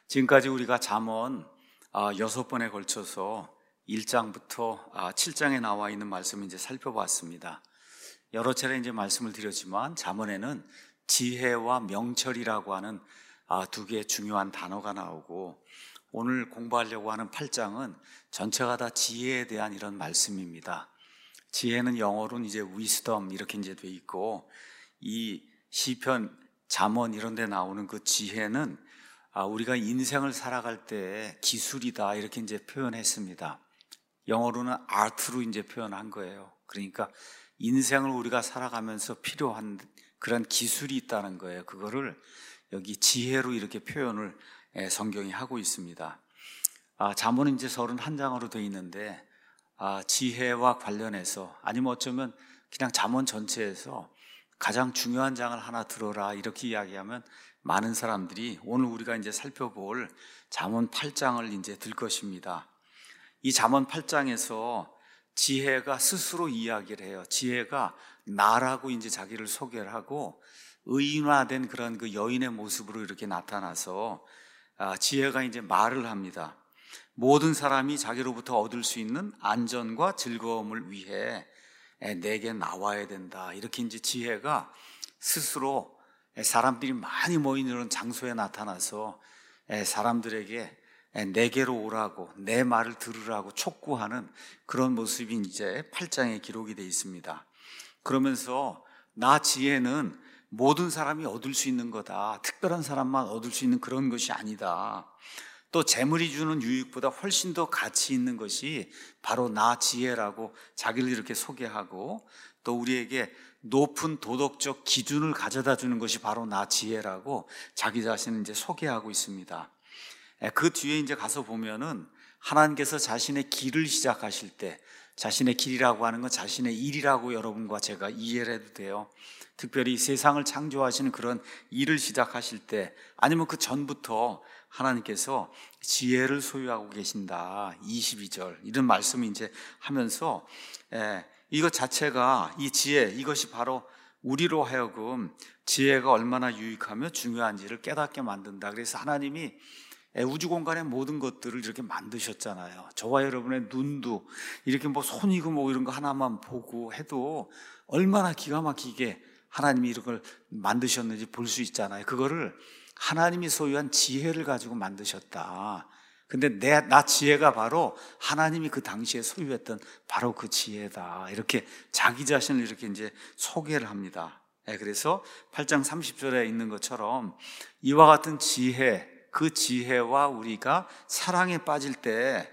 지금까지 우리가 잠언 6번에 걸쳐서 1장부터 7장에 나와 있는 말씀을 이제 살펴봤습니다. 여러 차례 이제 말씀을 드렸지만 잠언에는 지혜와 명철이라고 하는 두 개의 중요한 단어가 나오고, 오늘 공부하려고 하는 8장은 전체가 다 지혜에 대한 이런 말씀입니다. 지혜는 영어로는 이제 wisdom 이렇게 이제 돼 있고, 이 시편, 잠언 이런 데 나오는 그 지혜는 우리가 인생을 살아갈 때 기술이다 이렇게 이제 표현했습니다. 영어로는 art로 이제 표현한 거예요. 그러니까 인생을 우리가 살아가면서 필요한 그런 기술이 있다는 거예요. 그거를 여기 지혜로 이렇게 표현을 성경이 하고 있습니다. 잠언은 이제 31장으로 되어 있는데, 지혜와 관련해서, 아니면 어쩌면 그냥 잠언 전체에서 가장 중요한 장을 하나 들어라 이렇게 이야기하면 많은 사람들이 오늘 우리가 이제 살펴볼 잠언 8장을 이제 들 것입니다. 이 잠언 8장에서 지혜가 스스로 이야기를 해요. 지혜가 나라고 이제 자기를 소개를 하고, 의인화된 그런 그 여인의 모습으로 이렇게 나타나서 지혜가 이제 말을 합니다. 모든 사람이 자기로부터 얻을 수 있는 안전과 즐거움을 위해 내게 나와야 된다. 이렇게 이제 지혜가 스스로 사람들이 많이 모이는 이런 장소에 나타나서 사람들에게 내게로 오라고, 내 말을 들으라고 촉구하는 그런 모습이 이제 8장에 기록이 되어 있습니다. 그러면서 나 지혜는 모든 사람이 얻을 수 있는 거다. 특별한 사람만 얻을 수 있는 그런 것이 아니다. 또 재물이 주는 유익보다 훨씬 더 가치 있는 것이 바로 나 지혜라고 자기를 이렇게 소개하고, 또 우리에게 높은 도덕적 기준을 가져다 주는 것이 바로 나 지혜라고 자기 자신을 이제 소개하고 있습니다. 그 뒤에 이제 가서 보면은 하나님께서 자신의 길을 시작하실 때, 자신의 길이라고 하는 건 자신의 일이라고 여러분과 제가 이해를 해도 돼요. 특별히 세상을 창조하시는 그런 일을 시작하실 때, 아니면 그 전부터 하나님께서 지혜를 소유하고 계신다. 22절 이런 말씀을 이제 하면서 이것 자체가, 이 지혜, 이것이 바로 우리로 하여금 지혜가 얼마나 유익하며 중요한지를 깨닫게 만든다. 그래서 하나님이 우주 공간의 모든 것들을 이렇게 만드셨잖아요. 저와 여러분의 눈도 이렇게 뭐 손이고 뭐 이런 거 하나만 보고 해도 얼마나 기가 막히게 하나님이 이런 걸 만드셨는지 볼 수 있잖아요. 그거를 하나님이 소유한 지혜를 가지고 만드셨다. 근데 나 지혜가 바로 하나님이 그 당시에 소유했던 바로 그 지혜다. 이렇게 자기 자신을 이렇게 이제 소개를 합니다. 그래서 8장 30절에 있는 것처럼 이와 같은 지혜, 그 지혜와 우리가 사랑에 빠질 때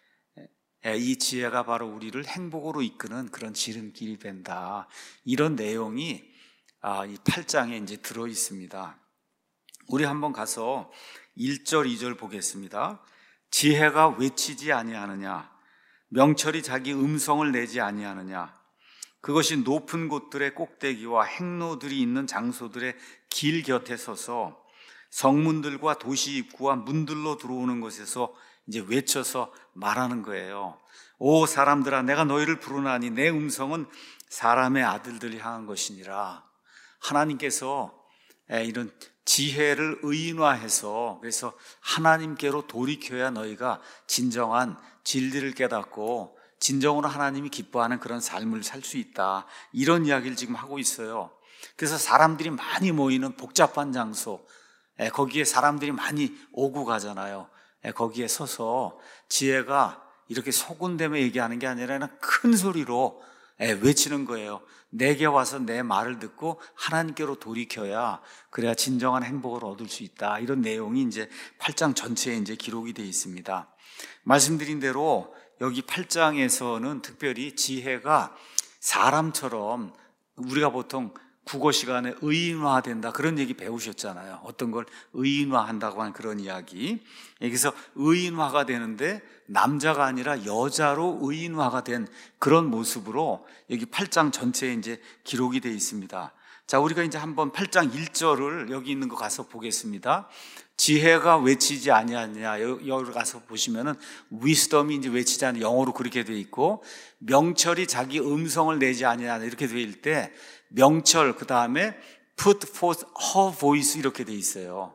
이 지혜가 바로 우리를 행복으로 이끄는 그런 지름길이 된다. 이런 내용이 이 8장에 이제 들어 있습니다. 우리 한번 가서 1절, 2절 보겠습니다. 지혜가 외치지 아니하느냐, 명철이 자기 음성을 내지 아니하느냐, 그것이 높은 곳들의 꼭대기와 행로들이 있는 장소들의 길 곁에 서서 성문들과 도시 입구와 문들로 들어오는 곳에서 이제 외쳐서 말하는 거예요. 오 사람들아, 내가 너희를 부르나니 내 음성은 사람의 아들들이 향한 것이니라. 하나님께서 이런 지혜를 의인화해서, 그래서 하나님께로 돌이켜야 너희가 진정한 진리를 깨닫고 진정으로 하나님이 기뻐하는 그런 삶을 살 수 있다. 이런 이야기를 지금 하고 있어요. 그래서 사람들이 많이 모이는 복잡한 장소, 거기에 사람들이 많이 오고 가잖아요. 거기에 서서 지혜가 이렇게 소근대며 얘기하는 게 아니라 큰 소리로 외치는 거예요. 내게 와서 내 말을 듣고 하나님께로 돌이켜야, 그래야 진정한 행복을 얻을 수 있다. 이런 내용이 이제 8장 전체에 이제 기록이 되어 있습니다. 말씀드린 대로 여기 8장에서는 특별히 지혜가 사람처럼, 우리가 보통 국어 시간에 의인화된다 그런 얘기 배우셨잖아요. 어떤 걸 의인화한다고 하는 그런 이야기. 여기서 의인화가 되는데 남자가 아니라 여자로 의인화가 된 그런 모습으로 여기 8장 전체에 이제 기록이 되어 있습니다. 자, 우리가 이제 한번 8장 1절을 여기 있는 거 가서 보겠습니다. 지혜가 외치지 아니하느냐, 여기 가서 보시면은 wisdom이 이제 외치지 않는, 영어로 그렇게 되어 있고, 명철이 자기 음성을 내지 아니하느냐 이렇게 되어 있을 때 명철, 그 다음에 put forth her voice 이렇게 되어 있어요.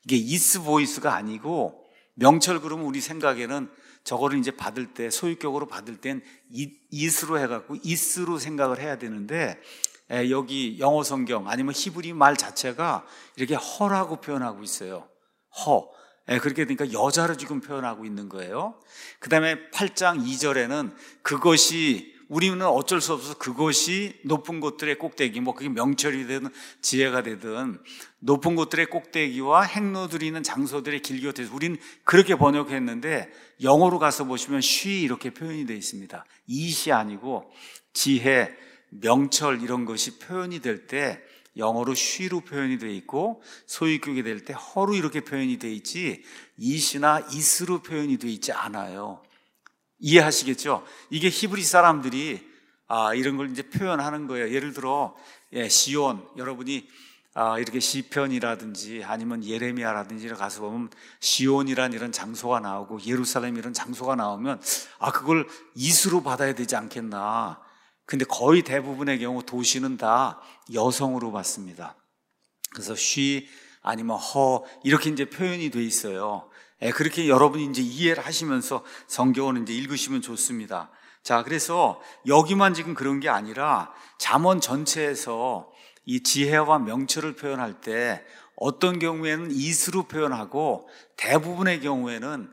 이게 is voice가 아니고, 명철 그러면 우리 생각에는 저거를 이제 받을 때, 소유격으로 받을 땐 is로 해갖고 is로 생각을 해야 되는데, 여기 영어 성경 아니면 히브리 말 자체가 이렇게 허라고 표현하고 있어요. 허. 그렇게 되니까 여자로 지금 표현하고 있는 거예요. 그 다음에 8장 2절에는 그것이, 우리는 어쩔 수 없어서 그것이 높은 곳들의 꼭대기, 뭐 그게 명철이 되든 지혜가 되든 높은 곳들의 꼭대기와 행로들이 있는 장소들의 길곁에서, 우리는 그렇게 번역했는데 영어로 가서 보시면 she 이렇게 표현이 되어 있습니다. it이 아니고 지혜, 명철 이런 것이 표현이 될 때 영어로 she로 표현이 되어 있고, 소유격이 될 때 her로 이렇게 표현이 되어 있지 it이나 is로 표현이 되어 있지 않아요. 이해하시겠죠? 이게 히브리 사람들이 이런 걸 이제 표현하는 거예요. 예를 들어 시온, 여러분이 이렇게 시편이라든지 아니면 예레미야라든지 가서 보면 시온이란 이런 장소가 나오고 예루살렘 이런 장소가 나오면 그걸 is로 받아야 되지 않겠나. 근데 거의 대부분의 경우 도시는 다 여성으로 받습니다. 그래서 she 아니면 her 이렇게 이제 표현이 돼 있어요. 그렇게 여러분이 이제 이해를 하시면서 성경을 이제 읽으시면 좋습니다. 자, 그래서 여기만 지금 그런 게 아니라 잠언 전체에서 이 지혜와 명철을 표현할 때 어떤 경우에는 is로 표현하고 대부분의 경우에는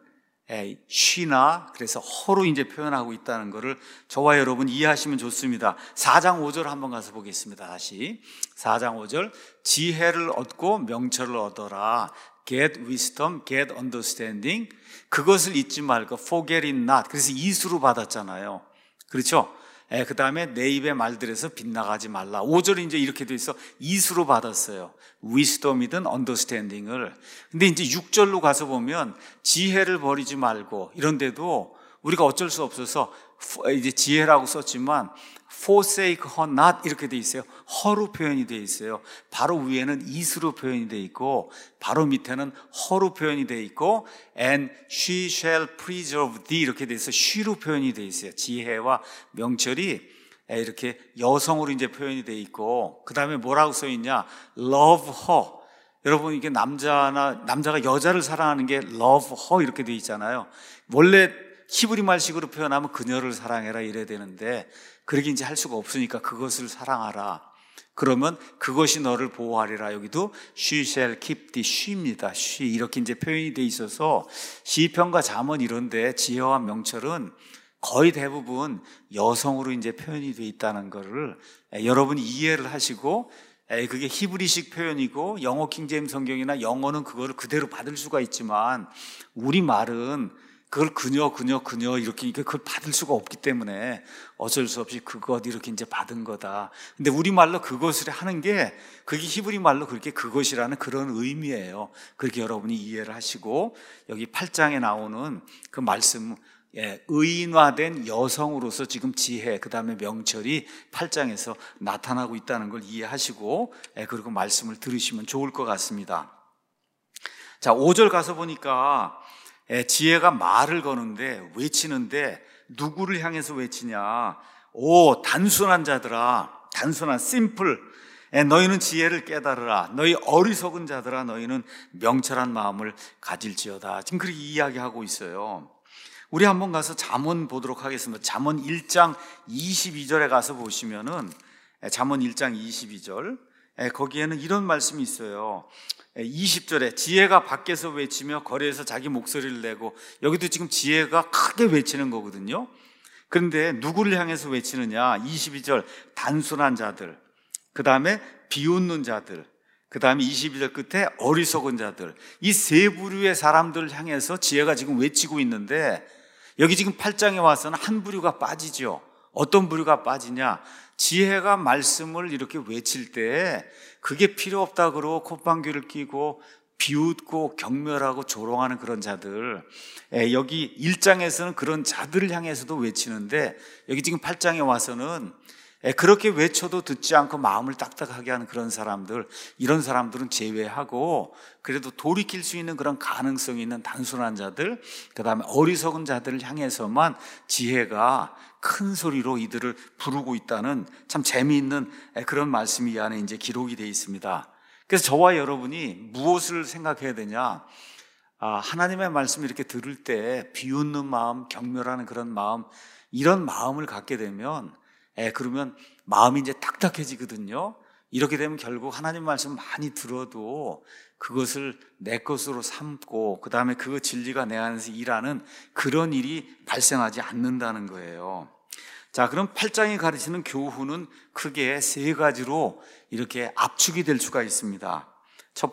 she나 그래서 her로 이제 표현하고 있다는 것을 저와 여러분 이해하시면 좋습니다. 4장 5절 한번 가서 보겠습니다. 다시 4장 5절, 지혜를 얻고 명철을 얻어라. Get wisdom, get understanding. 그것을 잊지 말고 forget it not. 그래서 is로 받았잖아요. 그렇죠? 그 다음에 내 입의 말들에서 빗나가지 말라. 5절이 이제 이렇게 돼 있어. is로 받았어요. wisdom이든 understanding을. 근데 이제 6절로 가서 보면 지혜를 버리지 말고, 이런데도 우리가 어쩔 수 없어서 이제 지혜라고 썼지만 forsake her not 이렇게 돼 있어요. her로 표현이 돼 있어요. 바로 위에는 is로 표현이 돼 있고, 바로 밑에는 her로 표현이 돼 있고, and she shall preserve thee 이렇게 돼 있어서 she로 표현이 돼 있어요. 지혜와 명철이 이렇게 여성으로 이제 표현이 돼 있고, 그 다음에 뭐라고 써 있냐? love her. 여러분, 이게 남자가 여자를 사랑하는 게 love her 이렇게 돼 있잖아요. 원래 히브리 말식으로 표현하면 그녀를 사랑해라 이래야 되는데 그렇게 이제 할 수가 없으니까 그것을 사랑하라. 그러면 그것이 너를 보호하리라. 여기도 she shall keep thee, she입니다. she 이렇게 이제 표현이 돼 있어서 시편과 잠언 이런데 지혜와 명철은 거의 대부분 여성으로 이제 표현이 돼 있다는 것을 여러분이 이해를 하시고, 그게 히브리식 표현이고 영어 킹제임스 성경이나 영어는 그거를 그대로 받을 수가 있지만 우리말은 그걸 그녀 이렇게 그걸 받을 수가 없기 때문에 어쩔 수 없이 그것 이렇게 이제 받은 거다. 근데 우리말로 그것을 하는 게 그게 히브리 말로 그렇게 그것이라는 그런 의미예요. 그렇게 여러분이 이해를 하시고, 여기 8장에 나오는 그 말씀, 의인화된 여성으로서 지금 지혜, 그 다음에 명철이 8장에서 나타나고 있다는 걸 이해하시고, 그리고 말씀을 들으시면 좋을 것 같습니다. 자, 5절 가서 보니까 지혜가 말을 거는데, 외치는데 누구를 향해서 외치냐? 오, 단순한 자들아, 단순한 심플, 너희는 지혜를 깨달으라. 너희 어리석은 자들아, 너희는 명철한 마음을 가질지어다. 지금 그렇게 이야기하고 있어요. 우리 한번 가서 잠언 보도록 하겠습니다. 잠언 1장 22절에 가서 보시면은, 잠언 1장 22절, 거기에는 이런 말씀이 있어요. 20절에 지혜가 밖에서 외치며 거리에서 자기 목소리를 내고, 여기도 지금 지혜가 크게 외치는 거거든요. 그런데 누구를 향해서 외치느냐? 22절 단순한 자들, 그 다음에 비웃는 자들, 그 다음에 22절 끝에 어리석은 자들, 이 세 부류의 사람들을 향해서 지혜가 지금 외치고 있는데, 여기 지금 8장에 와서는 한 부류가 빠지죠. 어떤 부류가 빠지냐? 지혜가 말씀을 이렇게 외칠 때 그게 필요 없다 그러고 콧방귀를 뀌고 비웃고 경멸하고 조롱하는 그런 자들, 여기 1장에서는 그런 자들을 향해서도 외치는데, 여기 지금 8장에 와서는 그렇게 외쳐도 듣지 않고 마음을 딱딱하게 하는 그런 사람들, 이런 사람들은 제외하고 그래도 돌이킬 수 있는 그런 가능성이 있는 단순한 자들, 그 다음에 어리석은 자들을 향해서만 지혜가 큰 소리로 이들을 부르고 있다는 참 재미있는 그런 말씀이 이 안에 이제 기록이 되어 있습니다. 그래서 저와 여러분이 무엇을 생각해야 되냐? 하나님의 말씀을 이렇게 들을 때 비웃는 마음, 경멸하는 그런 마음, 이런 마음을 갖게 되면 그러면 마음이 이제 딱딱해지거든요. 이렇게 되면 결국 하나님 말씀 많이 들어도 그것을 내 것으로 삼고 그 다음에 그 진리가 내 안에서 일하는 그런 일이 발생하지 않는다는 거예요. 자, 그럼 8장이 가르치는 교훈은 크게 세 가지로 이렇게 압축이 될 수가 있습니다. 첫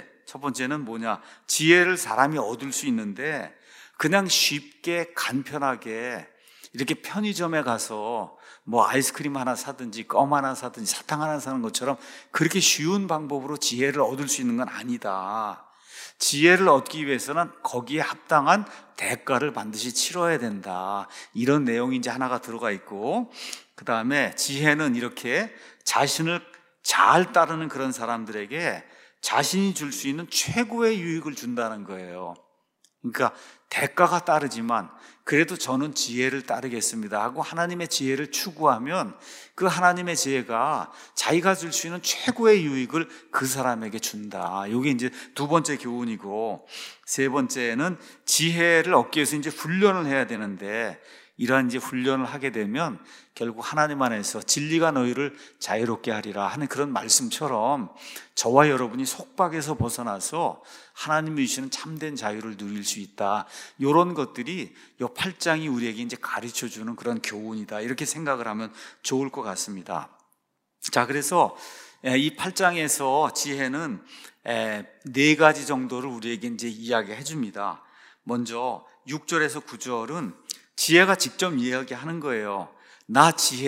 번째는 뭐냐? 지혜를 사람이 얻을 수 있는데 그냥 쉽게 간편하게 이렇게 편의점에 가서 뭐 아이스크림 하나 사든지 껌 하나 사든지 사탕 하나 사는 것처럼 그렇게 쉬운 방법으로 지혜를 얻을 수 있는 건 아니다. 지혜를 얻기 위해서는 거기에 합당한 대가를 반드시 치러야 된다. 이런 내용이 이제 하나가 들어가 있고, 그 다음에 지혜는 이렇게 자신을 잘 따르는 그런 사람들에게 자신이 줄 수 있는 최고의 유익을 준다는 거예요. 그러니까 대가가 따르지만 그래도 저는 지혜를 따르겠습니다 하고 하나님의 지혜를 추구하면 그 하나님의 지혜가 자기가 줄 수 있는 최고의 유익을 그 사람에게 준다. 이게 이제 두 번째 교훈이고, 세 번째는 지혜를 얻기 위해서 이제 훈련을 해야 되는데 이러한 이제 훈련을 하게 되면 결국 하나님 안에서 진리가 너희를 자유롭게 하리라 하는 그런 말씀처럼 저와 여러분이 속박에서 벗어나서 하나님이 주시는 참된 자유를 누릴 수 있다. 이런 것들이 이 8장이 우리에게 이제 가르쳐 주는 그런 교훈이다. 이렇게 생각을 하면 좋을 것 같습니다. 자, 그래서 이 8장에서 지혜는 네 가지 정도를 우리에게 이제 이야기해 줍니다. 먼저 6절에서 9절은 지혜가 직접 이야기하는 거예요. 나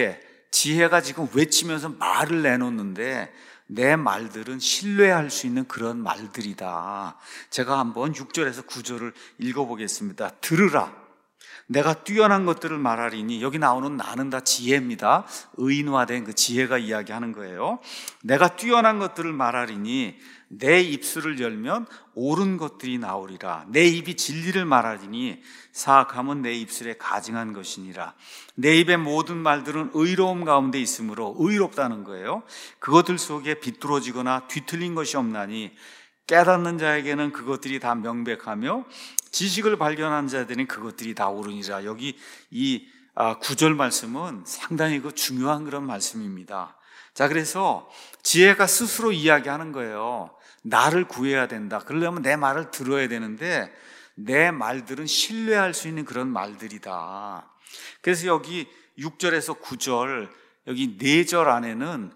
지혜가 지금 외치면서 말을 내놓는데 내 말들은 신뢰할 수 있는 그런 말들이다. 제가 한번 6절에서 9절을 읽어보겠습니다. 들으라. 내가 뛰어난 것들을 말하리니, 여기 나오는 나는 다 지혜입니다. 의인화된 그 지혜가 이야기하는 거예요. 내가 뛰어난 것들을 말하리니 내 입술을 열면 옳은 것들이 나오리라. 내 입이 진리를 말하리니 사악함은 내 입술에 가증한 것이니라. 내 입의 모든 말들은 의로움 가운데 있으므로, 의롭다는 거예요. 그것들 속에 비뚤어지거나 뒤틀린 것이 없나니 깨닫는 자에게는 그것들이 다 명백하며 지식을 발견한 자들은 그것들이 다 옳으니라. 여기 이 9절 말씀은 상당히 중요한 그런 말씀입니다. 자, 그래서 지혜가 스스로 이야기하는 거예요. 나를 구해야 된다. 그러려면 내 말을 들어야 되는데 내 말들은 신뢰할 수 있는 그런 말들이다. 그래서 여기 6절에서 9절, 여기 4절 안에는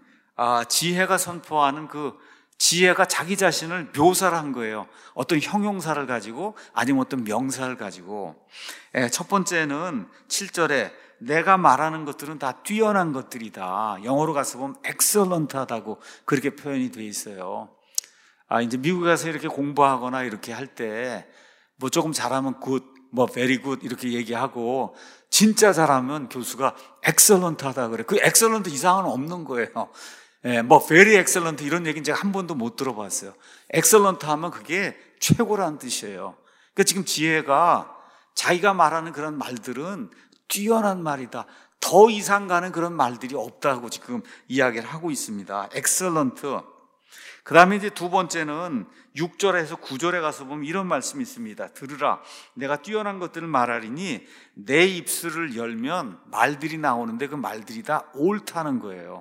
지혜가 선포하는 그 지혜가 자기 자신을 묘사를 한 거예요. 어떤 형용사를 가지고 아니면 어떤 명사를 가지고. 첫 번째는 7절에 내가 말하는 것들은 다 뛰어난 것들이다. 영어로 가서 보면 excellent하다고 그렇게 표현이 되어 있어요. 이제 미국에 가서 이렇게 공부하거나 이렇게 할 때 뭐 조금 잘하면 good, 뭐 very good 이렇게 얘기하고 진짜 잘하면 교수가 excellent하다 그래. 그 excellent 이상은 없는 거예요. 뭐 very excellent 이런 얘기는 제가 한 번도 못 들어봤어요. excellent 하면 그게 최고라는 뜻이에요. 그러니까 지금 지혜가 자기가 말하는 그런 말들은 뛰어난 말이다. 더 이상 가는 그런 말들이 없다고 지금 이야기를 하고 있습니다. excellent. 그 다음에 이제 두 번째는 6절에서 9절에 가서 보면 이런 말씀이 있습니다. 들으라. 내가 뛰어난 것들을 말하리니 내 입술을 열면 말들이 나오는데 그 말들이 다 옳다는 거예요.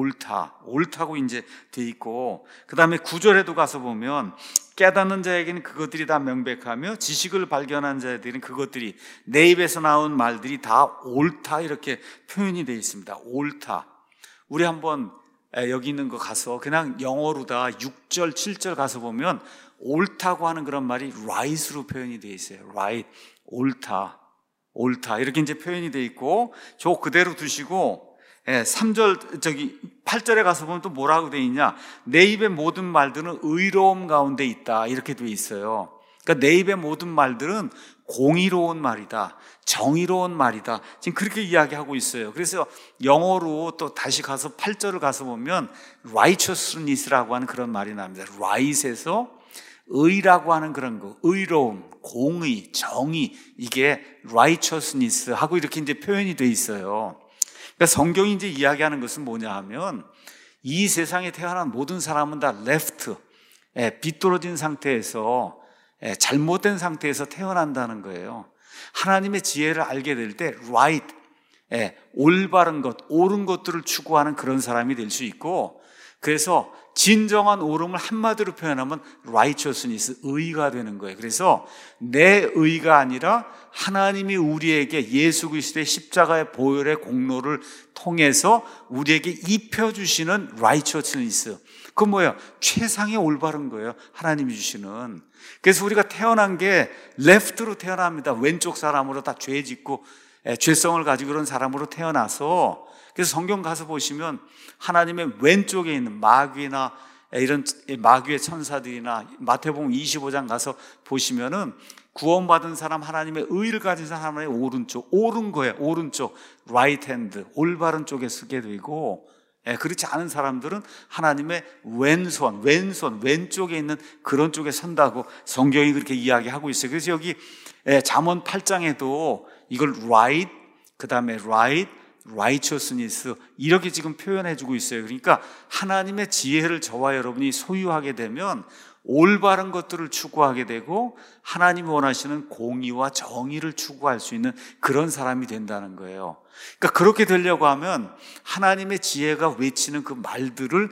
옳다고 이제 돼 있고, 그 다음에 9절에도 가서 보면 깨닫는 자에게는 그것들이 다 명백하며 지식을 발견한 자들은 그것들이 내 입에서 나온 말들이 다 옳다 이렇게 표현이 되어 있습니다. 옳다. 우리 한번 여기 있는 거 가서 그냥 영어로다 6절, 7절 가서 보면 옳다고 하는 그런 말이 right로 표현이 되어 있어요. right, 옳다 이렇게 이제 표현이 되어 있고, 저 그대로 두시고 3절 8절에 가서 보면 또 뭐라고 되어 있냐? 내 입의 모든 말들은 의로움 가운데 있다 이렇게 되어 있어요. 그러니까 내 입의 모든 말들은 공의로운 말이다, 정의로운 말이다, 지금 그렇게 이야기하고 있어요. 그래서 영어로 또 다시 가서 8절을 가서 보면 righteousness라고 하는 그런 말이 나옵니다. right에서 의라고 하는 그런 거, 의로움, 공의, 정의, 이게 righteousness 하고 이렇게 이제 표현이 돼 있어요. 그러니까 성경이 이제 이야기하는 것은 뭐냐 하면 이 세상에 태어난 모든 사람은 다 left, 비뚤어진 상태에서, 잘못된 상태에서 태어난다는 거예요. 하나님의 지혜를 알게 될 때 right, 올바른 것, 옳은 것들을 추구하는 그런 사람이 될 수 있고, 그래서 진정한 옳음을 한마디로 표현하면 righteousness, 의가 되는 거예요. 그래서 내 의가 아니라 하나님이 우리에게 예수 그리스도의 십자가의 보혈의 공로를 통해서 우리에게 입혀주시는 righteousness, 그건 뭐예요? 최상의 올바른 거예요, 하나님이 주시는. 그래서 우리가 태어난 게 left로 태어납니다. 왼쪽 사람으로 다 죄 짓고 죄성을 가지고 그런 사람으로 태어나서, 그래서 성경 가서 보시면 하나님의 왼쪽에 있는 마귀나 이런 마귀의 천사들이나 마태복음 25장 가서 보시면은 구원받은 사람, 하나님의 의를 가진 사람의 오른쪽, 옳은 거예요. 오른쪽, right hand, 올바른 쪽에 서게 되고, 그렇지 않은 사람들은 하나님의 왼손, 왼쪽에 있는 그런 쪽에 선다고 성경이 그렇게 이야기하고 있어요. 그래서 여기 잠언 8장에도 이걸 right, 그 다음에 righteousness 이렇게 지금 표현해주고 있어요. 그러니까 하나님의 지혜를 저와 여러분이 소유하게 되면 올바른 것들을 추구하게 되고 하나님이 원하시는 공의와 정의를 추구할 수 있는 그런 사람이 된다는 거예요. 그러니까 그렇게 되려고 하면 하나님의 지혜가 외치는 그 말들을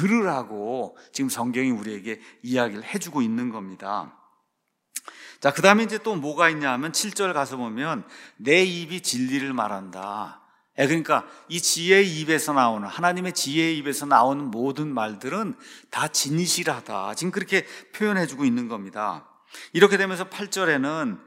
들으라고 지금 성경이 우리에게 이야기를 해주고 있는 겁니다. 자, 그 다음에 이제 또 뭐가 있냐 하면 7절 가서 보면 내 입이 진리를 말한다. 그러니까 이 지혜의 입에서 나오는, 하나님의 지혜의 입에서 나오는 모든 말들은 다 진실하다, 지금 그렇게 표현해주고 있는 겁니다. 이렇게 되면서 8절에는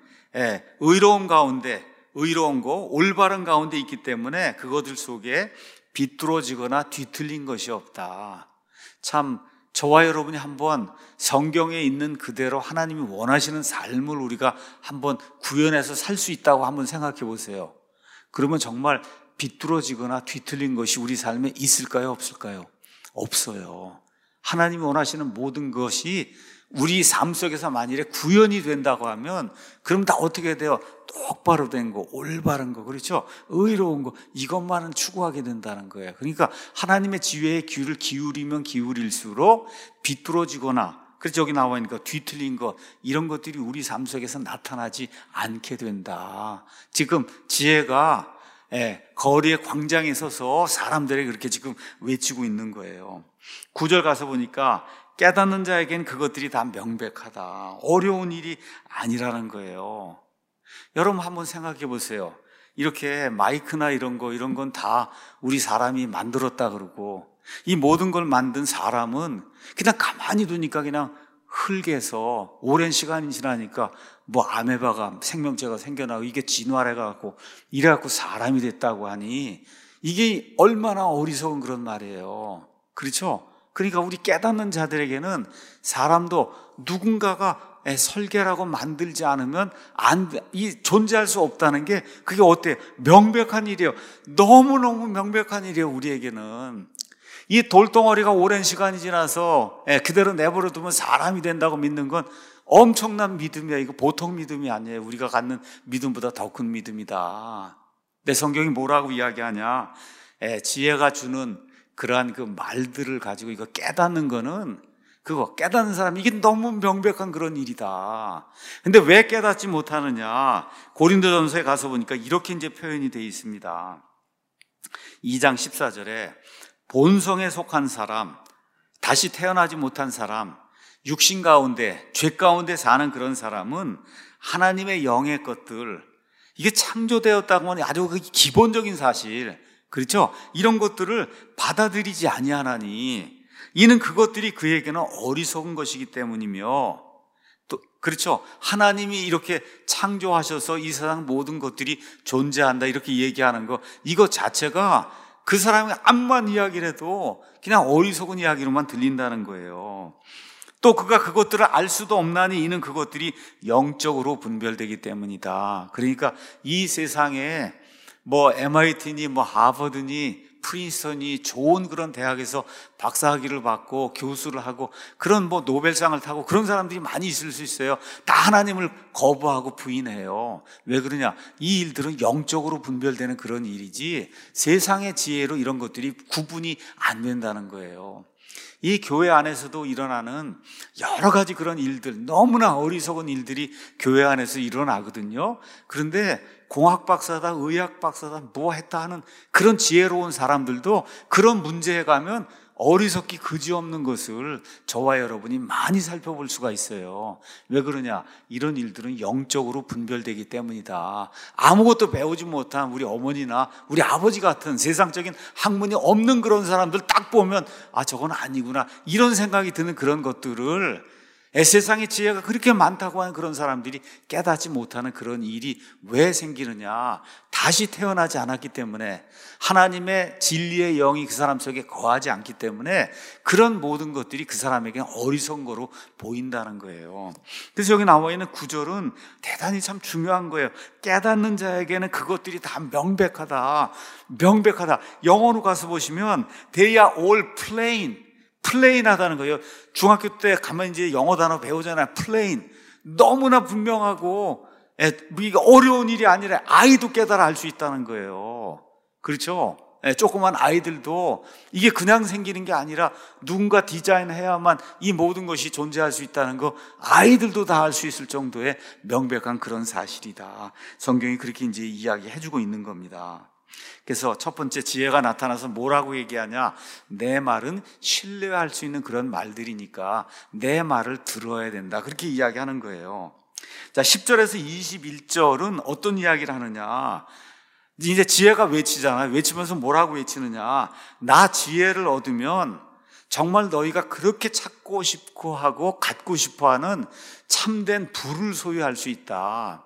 의로움 가운데, 의로운 거, 올바른 가운데 있기 때문에 그것들 속에 비뚤어지거나 뒤틀린 것이 없다. 참 저와 여러분이 한번 성경에 있는 그대로 하나님이 원하시는 삶을 우리가 한번 구현해서 살 수 있다고 한번 생각해 보세요. 그러면 정말 비뚤어지거나 뒤틀린 것이 우리 삶에 있을까요? 없을까요? 없어요. 하나님이 원하시는 모든 것이 우리 삶 속에서 만일에 구현이 된다고 하면 그럼 다 어떻게 돼요? 똑바로 된 거, 올바른 거, 그렇죠? 의로운 거, 이것만은 추구하게 된다는 거예요. 그러니까 하나님의 지혜에 귀를 기울이면 기울일수록 비뚤어지거나, 그래서 여기 나와 있는 거, 뒤틀린 것, 이런 것들이 우리 삶 속에서 나타나지 않게 된다. 지금 지혜가 거리의 광장에 서서 사람들에게 그렇게 지금 외치고 있는 거예요. 9절 가서 보니까 깨닫는 자에겐 그것들이 다 명백하다. 어려운 일이 아니라는 거예요. 여러분 한번 생각해 보세요. 이렇게 마이크나 이런 건 다 우리 사람이 만들었다 그러고, 이 모든 걸 만든 사람은 그냥 가만히 두니까 그냥 흙에서 오랜 시간이 지나니까 뭐 아메바가, 생명체가 생겨나고 이게 진화해갖고 이래갖고 사람이 됐다고 하니 이게 얼마나 어리석은 그런 말이에요. 그렇죠? 그러니까 우리 깨닫는 자들에게는 사람도 누군가가 설계라고 만들지 않으면 존재할 수 없다는 게, 그게 어때요? 명백한 일이에요. 너무너무 명백한 일이에요. 우리에게는 이 돌덩어리가 오랜 시간이 지나서 그대로 내버려 두면 사람이 된다고 믿는 건 엄청난 믿음이야. 이거 보통 믿음이 아니에요. 우리가 갖는 믿음보다 더 큰 믿음이다. 내 성경이 뭐라고 이야기하냐, 지혜가 주는 그러한 그 말들을 가지고 이거 깨닫는 거는, 그거 깨닫는 사람이 이게 너무 명백한 그런 일이다. 근데 왜 깨닫지 못하느냐, 고린도전서에 가서 보니까 이렇게 이제 표현이 되어 있습니다. 2장 14절에 본성에 속한 사람, 다시 태어나지 못한 사람, 육신 가운데, 죄 가운데 사는 그런 사람은 하나님의 영의 것들, 이게 창조되었다고 하니 아주 기본적인 사실, 그렇죠? 이런 것들을 받아들이지 아니하나니 이는 그것들이 그에게는 어리석은 것이기 때문이며, 또 그렇죠? 하나님이 이렇게 창조하셔서 이 세상 모든 것들이 존재한다 이렇게 얘기하는 거, 이것 자체가 그 사람이 암만 이야기를 해도 그냥 어리석은 이야기로만 들린다는 거예요. 또 그가 그것들을 알 수도 없나니 이는 그것들이 영적으로 분별되기 때문이다. 그러니까 이 세상에 뭐 MIT니 뭐 하버드니 프린스턴이 좋은 그런 대학에서 박사학위를 받고 교수를 하고 그런 뭐 노벨상을 타고 그런 사람들이 많이 있을 수 있어요. 다 하나님을 거부하고 부인해요. 왜 그러냐? 이 일들은 영적으로 분별되는 그런 일이지 세상의 지혜로 이런 것들이 구분이 안 된다는 거예요. 이 교회 안에서도 일어나는 여러 가지 그런 일들, 너무나 어리석은 일들이 교회 안에서 일어나거든요. 그런데 공학 박사다, 의학 박사다, 뭐 했다 하는 그런 지혜로운 사람들도 그런 문제에 가면 어리석기 그지없는 것을 저와 여러분이 많이 살펴볼 수가 있어요. 왜 그러냐? 이런 일들은 영적으로 분별되기 때문이다. 아무것도 배우지 못한 우리 어머니나 우리 아버지 같은 세상적인 학문이 없는 그런 사람들 딱 보면 아, 저건 아니구나, 이런 생각이 드는 그런 것들을 세상의 지혜가 그렇게 많다고 하는 그런 사람들이 깨닫지 못하는 그런 일이 왜 생기느냐? 다시 태어나지 않았기 때문에, 하나님의 진리의 영이 그 사람 속에 거하지 않기 때문에 그런 모든 것들이 그 사람에게 어리석은 거로 보인다는 거예요. 그래서 여기 나와 있는 구절은 대단히 참 중요한 거예요. 깨닫는 자에게는 그것들이 다 명백하다. 명백하다. 영어로 가서 보시면 They are all plain. 플레인하다는 거예요. 중학교 때 가면 이제 영어 단어 배우잖아요. 플레인. 너무나 분명하고 이게 어려운 일이 아니라 아이도 깨달아 알 수 있다는 거예요. 그렇죠? 조그만 아이들도 이게 그냥 생기는 게 아니라 누군가 디자인해야만 이 모든 것이 존재할 수 있다는 거 아이들도 다 알 수 있을 정도의 명백한 그런 사실이다. 성경이 그렇게 이제 이야기해주고 있는 겁니다. 그래서 첫 번째, 지혜가 나타나서 뭐라고 얘기하냐? 내 말은 신뢰할 수 있는 그런 말들이니까 내 말을 들어야 된다. 그렇게 이야기하는 거예요. 자, 10절에서 21절은 어떤 이야기를 하느냐? 이제 지혜가 외치잖아요. 외치면서 뭐라고 외치느냐? 나 지혜를 얻으면 정말 너희가 그렇게 찾고 싶고 하고 갖고 싶어 하는 참된 부를 소유할 수 있다.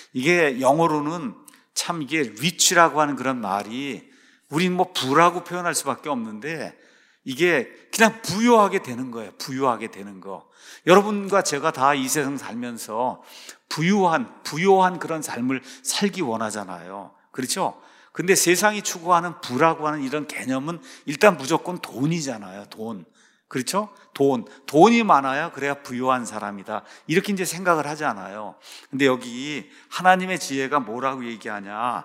이게 영어로는 참 이게 리치라고 하는 그런 말이 우린 뭐 부라고 표현할 수밖에 없는데 이게 그냥 부유하게 되는 거예요. 부유하게 되는 거. 여러분과 제가 다 이 세상 살면서 부유한 그런 삶을 살기 원하잖아요. 그렇죠? 근데 세상이 추구하는 부라고 하는 이런 개념은 일단 무조건 돈이잖아요. 돈. 그렇죠? 돈이 많아야 그래야 부유한 사람이다. 이렇게 이제 생각을 하지 않아요. 근데 여기 하나님의 지혜가 뭐라고 얘기하냐?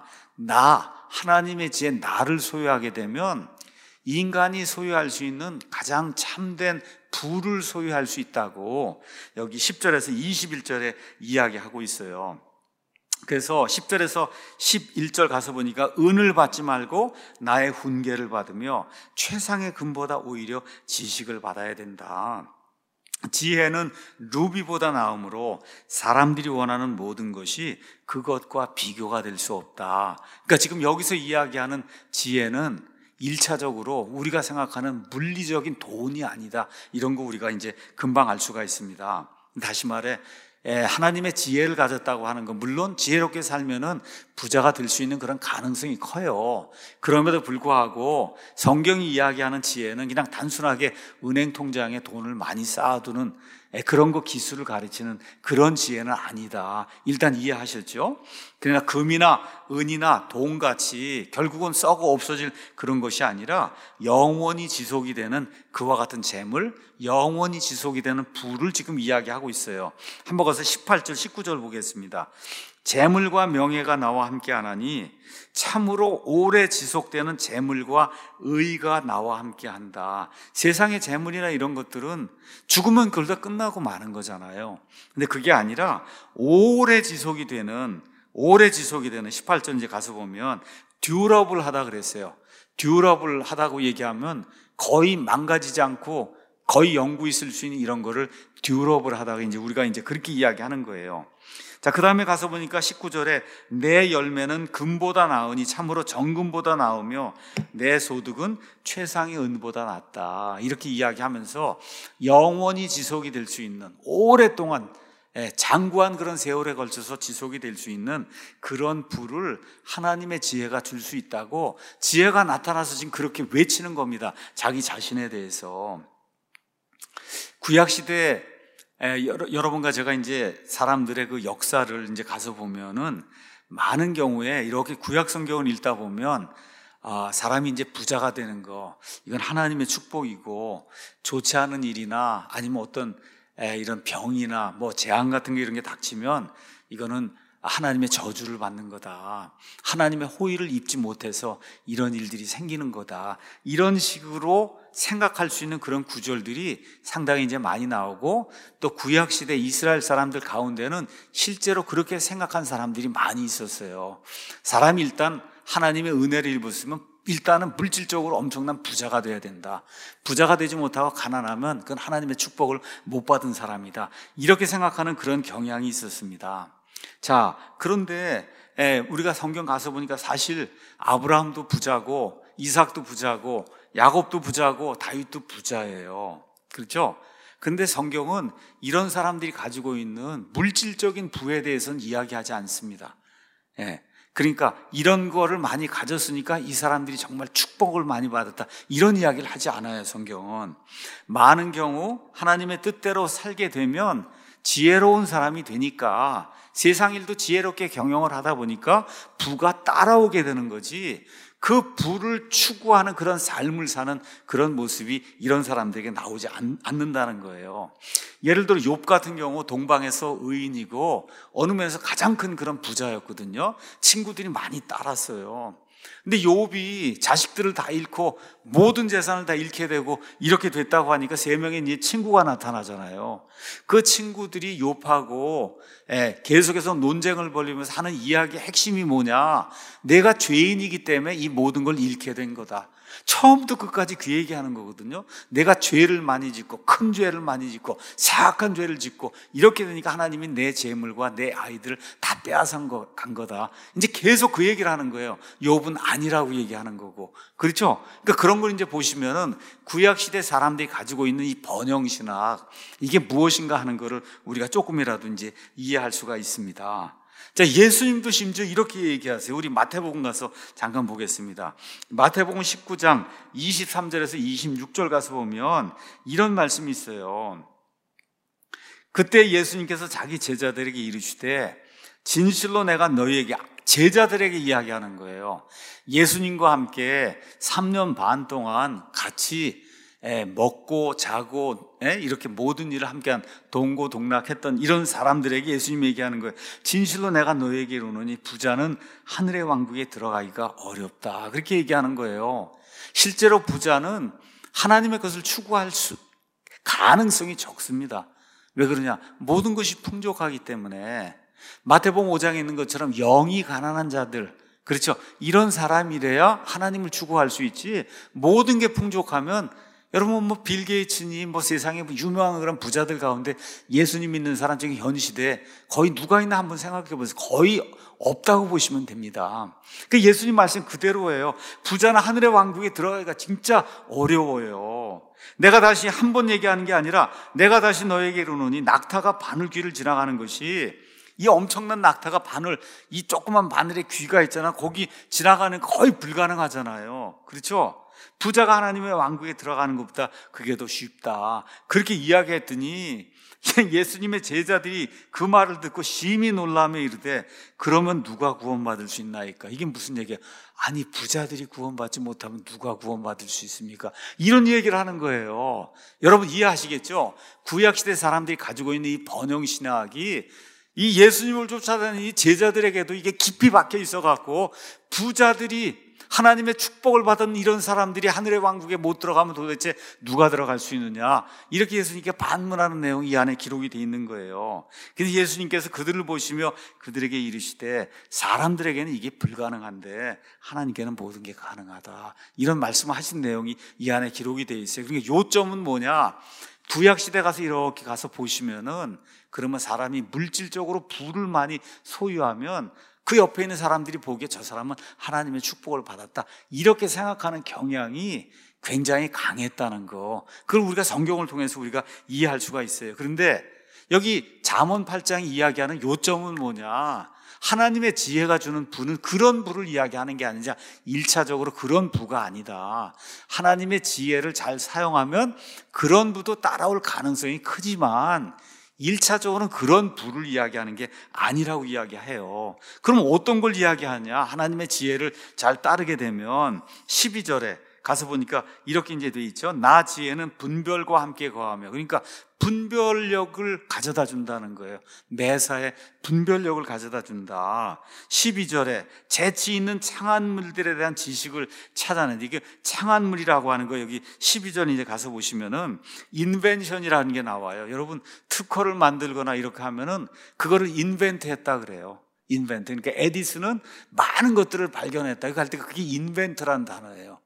하나님의 지혜, 나를 소유하게 되면 인간이 소유할 수 있는 가장 참된 부를 소유할 수 있다고 여기 10절에서 21절에 이야기하고 있어요. 그래서 10절에서 11절 가서 보니까 은을 받지 말고 나의 훈계를 받으며 최상의 금보다 오히려 지식을 받아야 된다. 지혜는 루비보다 나음으로 사람들이 원하는 모든 것이 그것과 비교가 될 수 없다. 그러니까 지금 여기서 이야기하는 지혜는 1차적으로 우리가 생각하는 물리적인 돈이 아니다. 이런 거 우리가 이제 금방 알 수가 있습니다. 다시 말해 하나님의 지혜를 가졌다고 하는 건 물론 지혜롭게 살면은 부자가 될 수 있는 그런 가능성이 커요. 그럼에도 불구하고 성경이 이야기하는 지혜는 그냥 단순하게 은행 통장에 돈을 많이 쌓아두는 그런 거 기술을 가르치는 그런 지혜는 아니다. 일단 이해하셨죠? 그러나 금이나 은이나 돈같이 결국은 썩어 없어질 그런 것이 아니라 영원히 지속이 되는 그와 같은 재물, 영원히 지속이 되는 부를 지금 이야기하고 있어요. 한번 가서 18절, 19절 보겠습니다. 재물과 명예가 나와 함께하나니 참으로 오래 지속되는 재물과 의가 나와 함께한다. 세상의 재물이나 이런 것들은 죽으면 그러다 끝나고 마는 거잖아요. 근데 그게 아니라 오래 지속이 되는 18절 이제 가서 보면 듀러블 하다 그랬어요. 듀러블 하다고 얘기하면 거의 망가지지 않고 거의 영구 있을 수 있는 이런 거를 듀러블 하다가 이제 우리가 이제 그렇게 이야기하는 거예요. 자, 그 다음에 가서 보니까 19절에 내 열매는 금보다 나으니 참으로 정금보다 나으며 내 소득은 최상의 은보다 낫다. 이렇게 이야기하면서 영원히 지속이 될 수 있는 오랫동안 장구한 그런 세월에 걸쳐서 지속이 될 수 있는 그런 부를 하나님의 지혜가 줄 수 있다고 지혜가 나타나서 지금 그렇게 외치는 겁니다. 자기 자신에 대해서. 구약시대에 여러분과 제가 이제 사람들의 그 역사를 이제 가서 보면은 많은 경우에 이렇게 구약 성경을 읽다 보면 사람이 이제 부자가 되는 거, 이건 하나님의 축복이고, 좋지 않은 일이나 아니면 어떤 이런 병이나 뭐 재앙 같은 게 이런 게 닥치면 이거는 하나님의 저주를 받는 거다. 하나님의 호의를 입지 못해서 이런 일들이 생기는 거다. 이런 식으로 생각할 수 있는 그런 구절들이 상당히 이제 많이 나오고, 또 구약시대 이스라엘 사람들 가운데는 실제로 그렇게 생각한 사람들이 많이 있었어요. 사람이 일단 하나님의 은혜를 입었으면 일단은 물질적으로 엄청난 부자가 돼야 된다. 부자가 되지 못하고 가난하면 그건 하나님의 축복을 못 받은 사람이다. 이렇게 생각하는 그런 경향이 있었습니다. 자, 그런데 우리가 성경 가서 보니까 사실 아브라함도 부자고 이삭도 부자고 야곱도 부자고 다윗도 부자예요. 그렇죠? 근데 성경은 이런 사람들이 가지고 있는 물질적인 부에 대해서는 이야기하지 않습니다. 그러니까 이런 거를 많이 가졌으니까 이 사람들이 정말 축복을 많이 받았다, 이런 이야기를 하지 않아요. 성경은 많은 경우 하나님의 뜻대로 살게 되면 지혜로운 사람이 되니까 세상 일도 지혜롭게 경영을 하다 보니까 부가 따라오게 되는 거지, 그 부를 추구하는 그런 삶을 사는 그런 모습이 이런 사람들에게 나오지 않는다는 거예요. 예를 들어 욥 같은 경우 동방에서 의인이고 어느 면에서 가장 큰 그런 부자였거든요. 친구들이 많이 따랐어요. 근데 욥이 자식들을 다 잃고 모든 재산을 다 잃게 되고 이렇게 됐다고 하니까 세 명의 친구가 나타나잖아요. 그 친구들이 욥하고 계속해서 논쟁을 벌이면서 하는 이야기의 핵심이 뭐냐, 내가 죄인이기 때문에 이 모든 걸 잃게 된 거다. 처음부터 끝까지 그 얘기하는 거거든요. 내가 죄를 많이 짓고 큰 죄를 많이 짓고 사악한 죄를 짓고 이렇게 되니까 하나님이 내 재물과 내 아이들을 다 빼앗은 간 거다. 이제 계속 그 얘기를 하는 거예요. 욥은 아니라고 얘기하는 거고. 그렇죠? 그러니까 그런 걸 이제 보시면은 구약시대 사람들이 가지고 있는 이 번영신학, 이게 무엇인가 하는 거를 우리가 조금이라도 이제 이해할 수가 있습니다. 자, 예수님도 심지어 이렇게 얘기하세요. 우리 마태복음 가서 잠깐 보겠습니다. 마태복음 19장 23절에서 26절 가서 보면 이런 말씀이 있어요. 그때 예수님께서 자기 제자들에게 이르시되 진실로 내가 너희에게, 제자들에게 이야기하는 거예요. 예수님과 함께 3년 반 동안 같이 먹고 자고 이렇게 모든 일을 함께한 동고동락했던 이런 사람들에게 예수님이 얘기하는 거예요. 진실로 내가 너에게 이르노니 부자는 하늘의 왕국에 들어가기가 어렵다, 그렇게 얘기하는 거예요. 실제로 부자는 하나님의 것을 추구할 가능성이 적습니다. 왜 그러냐? 모든 것이 풍족하기 때문에. 마태복음 5장에 있는 것처럼 영이 가난한 자들, 그렇죠? 이런 사람이래야 하나님을 추구할 수 있지, 모든 게 풍족하면, 여러분 뭐 빌 게이츠니 뭐 세상에 유명한 그런 부자들 가운데 예수님 믿는 사람 중에 현 시대에 거의 누가 있나 한번 생각해 보세요. 거의 없다고 보시면 됩니다. 그 예수님 말씀 그대로예요. 부자는 하늘의 왕국에 들어가기가 진짜 어려워요. 내가 다시 한 번 얘기하는 게 아니라 내가 다시 너에게 이르노니 낙타가 바늘귀를 지나가는 것이, 이 엄청난 낙타가 이 조그만 바늘에 귀가 있잖아, 거기 지나가는 거 거의 불가능하잖아요. 그렇죠? 부자가 하나님의 왕국에 들어가는 것보다 그게 더 쉽다, 그렇게 이야기했더니 예수님의 제자들이 그 말을 듣고 심히 놀라며 이르되 그러면 누가 구원받을 수 있나이까? 이게 무슨 얘기야? 아니 부자들이 구원받지 못하면 누가 구원받을 수 있습니까? 이런 얘기를 하는 거예요. 여러분 이해하시겠죠? 구약시대 사람들이 가지고 있는 이 번영신학이 이 예수님을 쫓아다니는 이 제자들에게도 이게 깊이 박혀 있어갖고, 부자들이 하나님의 축복을 받은 이런 사람들이 하늘의 왕국에 못 들어가면 도대체 누가 들어갈 수 있느냐, 이렇게 예수님께 반문하는 내용이 이 안에 기록이 되어 있는 거예요. 그래서 예수님께서 그들을 보시며 그들에게 이르시되 사람들에게는 이게 불가능한데 하나님께는 모든 게 가능하다, 이런 말씀을 하신 내용이 이 안에 기록이 되어 있어요. 그러니까 요점은 뭐냐, 구약시대 가서 이렇게 가서 보시면은, 그러면 사람이 물질적으로 부를 많이 소유하면 그 옆에 있는 사람들이 보기에 저 사람은 하나님의 축복을 받았다, 이렇게 생각하는 경향이 굉장히 강했다는 거, 그걸 우리가 성경을 통해서 우리가 이해할 수가 있어요. 그런데 여기 잠언 8장이 이야기하는 요점은 뭐냐, 하나님의 지혜가 주는 부는 그런 부를 이야기하는 게 아니라 1차적으로 그런 부가 아니다. 하나님의 지혜를 잘 사용하면 그런 부도 따라올 가능성이 크지만 1차적으로는 그런 부를 이야기하는 게 아니라고 이야기해요. 그럼 어떤 걸 이야기하냐? 하나님의 지혜를 잘 따르게 되면 12절에 가서 보니까 이렇게 이제 돼 있죠. 나 지혜는 분별과 함께 거하며. 그러니까 분별력을 가져다 준다는 거예요. 매사에 분별력을 가져다 준다. 12절에 재치 있는 창안물들에 대한 지식을 찾아내는, 이게 창안물이라고 하는 거, 여기 12절 이제 가서 보시면은 인벤션이라는 게 나와요. 여러분 특허를 만들거나 이렇게 하면은 그거를 인벤트 했다 그래요. 인벤트. 그러니까 에디슨은 많은 것들을 발견했다. 이거 할 때 그게 인벤트라는 단어예요.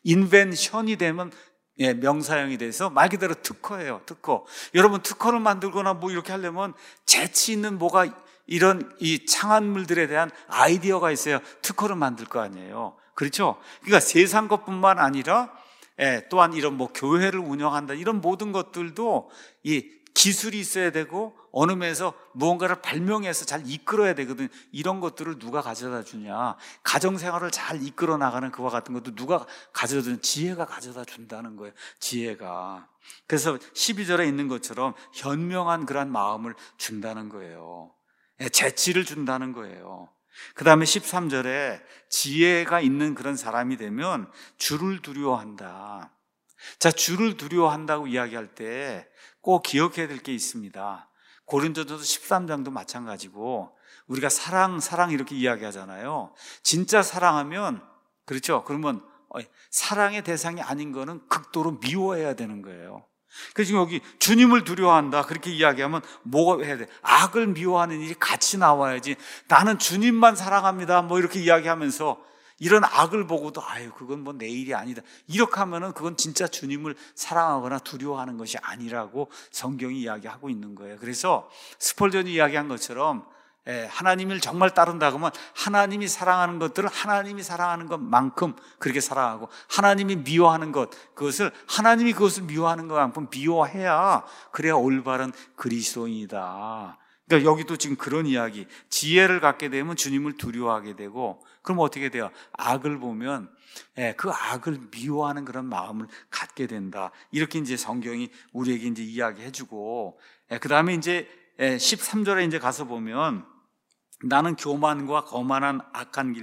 인벤션이 되면 명사형이 돼서 말 그대로 특허예요. 특허. 여러분 특허를 만들거나 뭐 이렇게 하려면 재치 있는 뭐가 이런 이 창안물들에 대한 아이디어가 있어야 특허를 만들 거 아니에요. 그렇죠? 그러니까 세상 것뿐만 아니라 또한 이런 뭐 교회를 운영한다, 이런 모든 것들도 이 기술이 있어야 되고 어느 면에서 무언가를 발명해서 잘 이끌어야 되거든. 이런 것들을 누가 가져다 주냐? 가정생활을 잘 이끌어 나가는 그와 같은 것도 누가 가져다 주냐? 지혜가 가져다 준다는 거예요. 지혜가. 그래서 12절에 있는 것처럼 현명한 그런 마음을 준다는 거예요. 재치를 준다는 거예요. 그 다음에 13절에 지혜가 있는 그런 사람이 되면 주를 두려워한다. 자, 주를 두려워한다고 이야기할 때 꼭 기억해야 될 게 있습니다. 고린도전서 13장도 마찬가지고 우리가 사랑 이렇게 이야기하잖아요. 진짜 사랑하면, 그렇죠? 그러면 사랑의 대상이 아닌 거는 극도로 미워해야 되는 거예요. 그래서 지금 여기 주님을 두려워한다 그렇게 이야기하면 뭐가 해야 돼? 악을 미워하는 일이 같이 나와야지. 나는 주님만 사랑합니다 뭐 이렇게 이야기하면서 이런 악을 보고도 그건 뭐 내 일이 아니다 이렇게 하면은 그건 진짜 주님을 사랑하거나 두려워하는 것이 아니라고 성경이 이야기하고 있는 거예요. 그래서 스펄전이 이야기한 것처럼 하나님을 정말 따른다 그러면 하나님이 사랑하는 것들을 하나님이 사랑하는 것만큼 그렇게 사랑하고, 하나님이 미워하는 것, 하나님이 그것을 미워하는 것만큼 미워해야, 그래야 올바른 그리스도인이다. 그러니까 여기도 지금 그런 이야기, 지혜를 갖게 되면 주님을 두려워하게 되고, 그럼 어떻게 돼요? 악을 보면 그 악을 미워하는 그런 마음을 갖게 된다. 이렇게 이제 성경이 우리에게 이제 이야기해주고, 그 다음에 이제 13절에 이제 가서 보면 나는 교만과 거만과 악한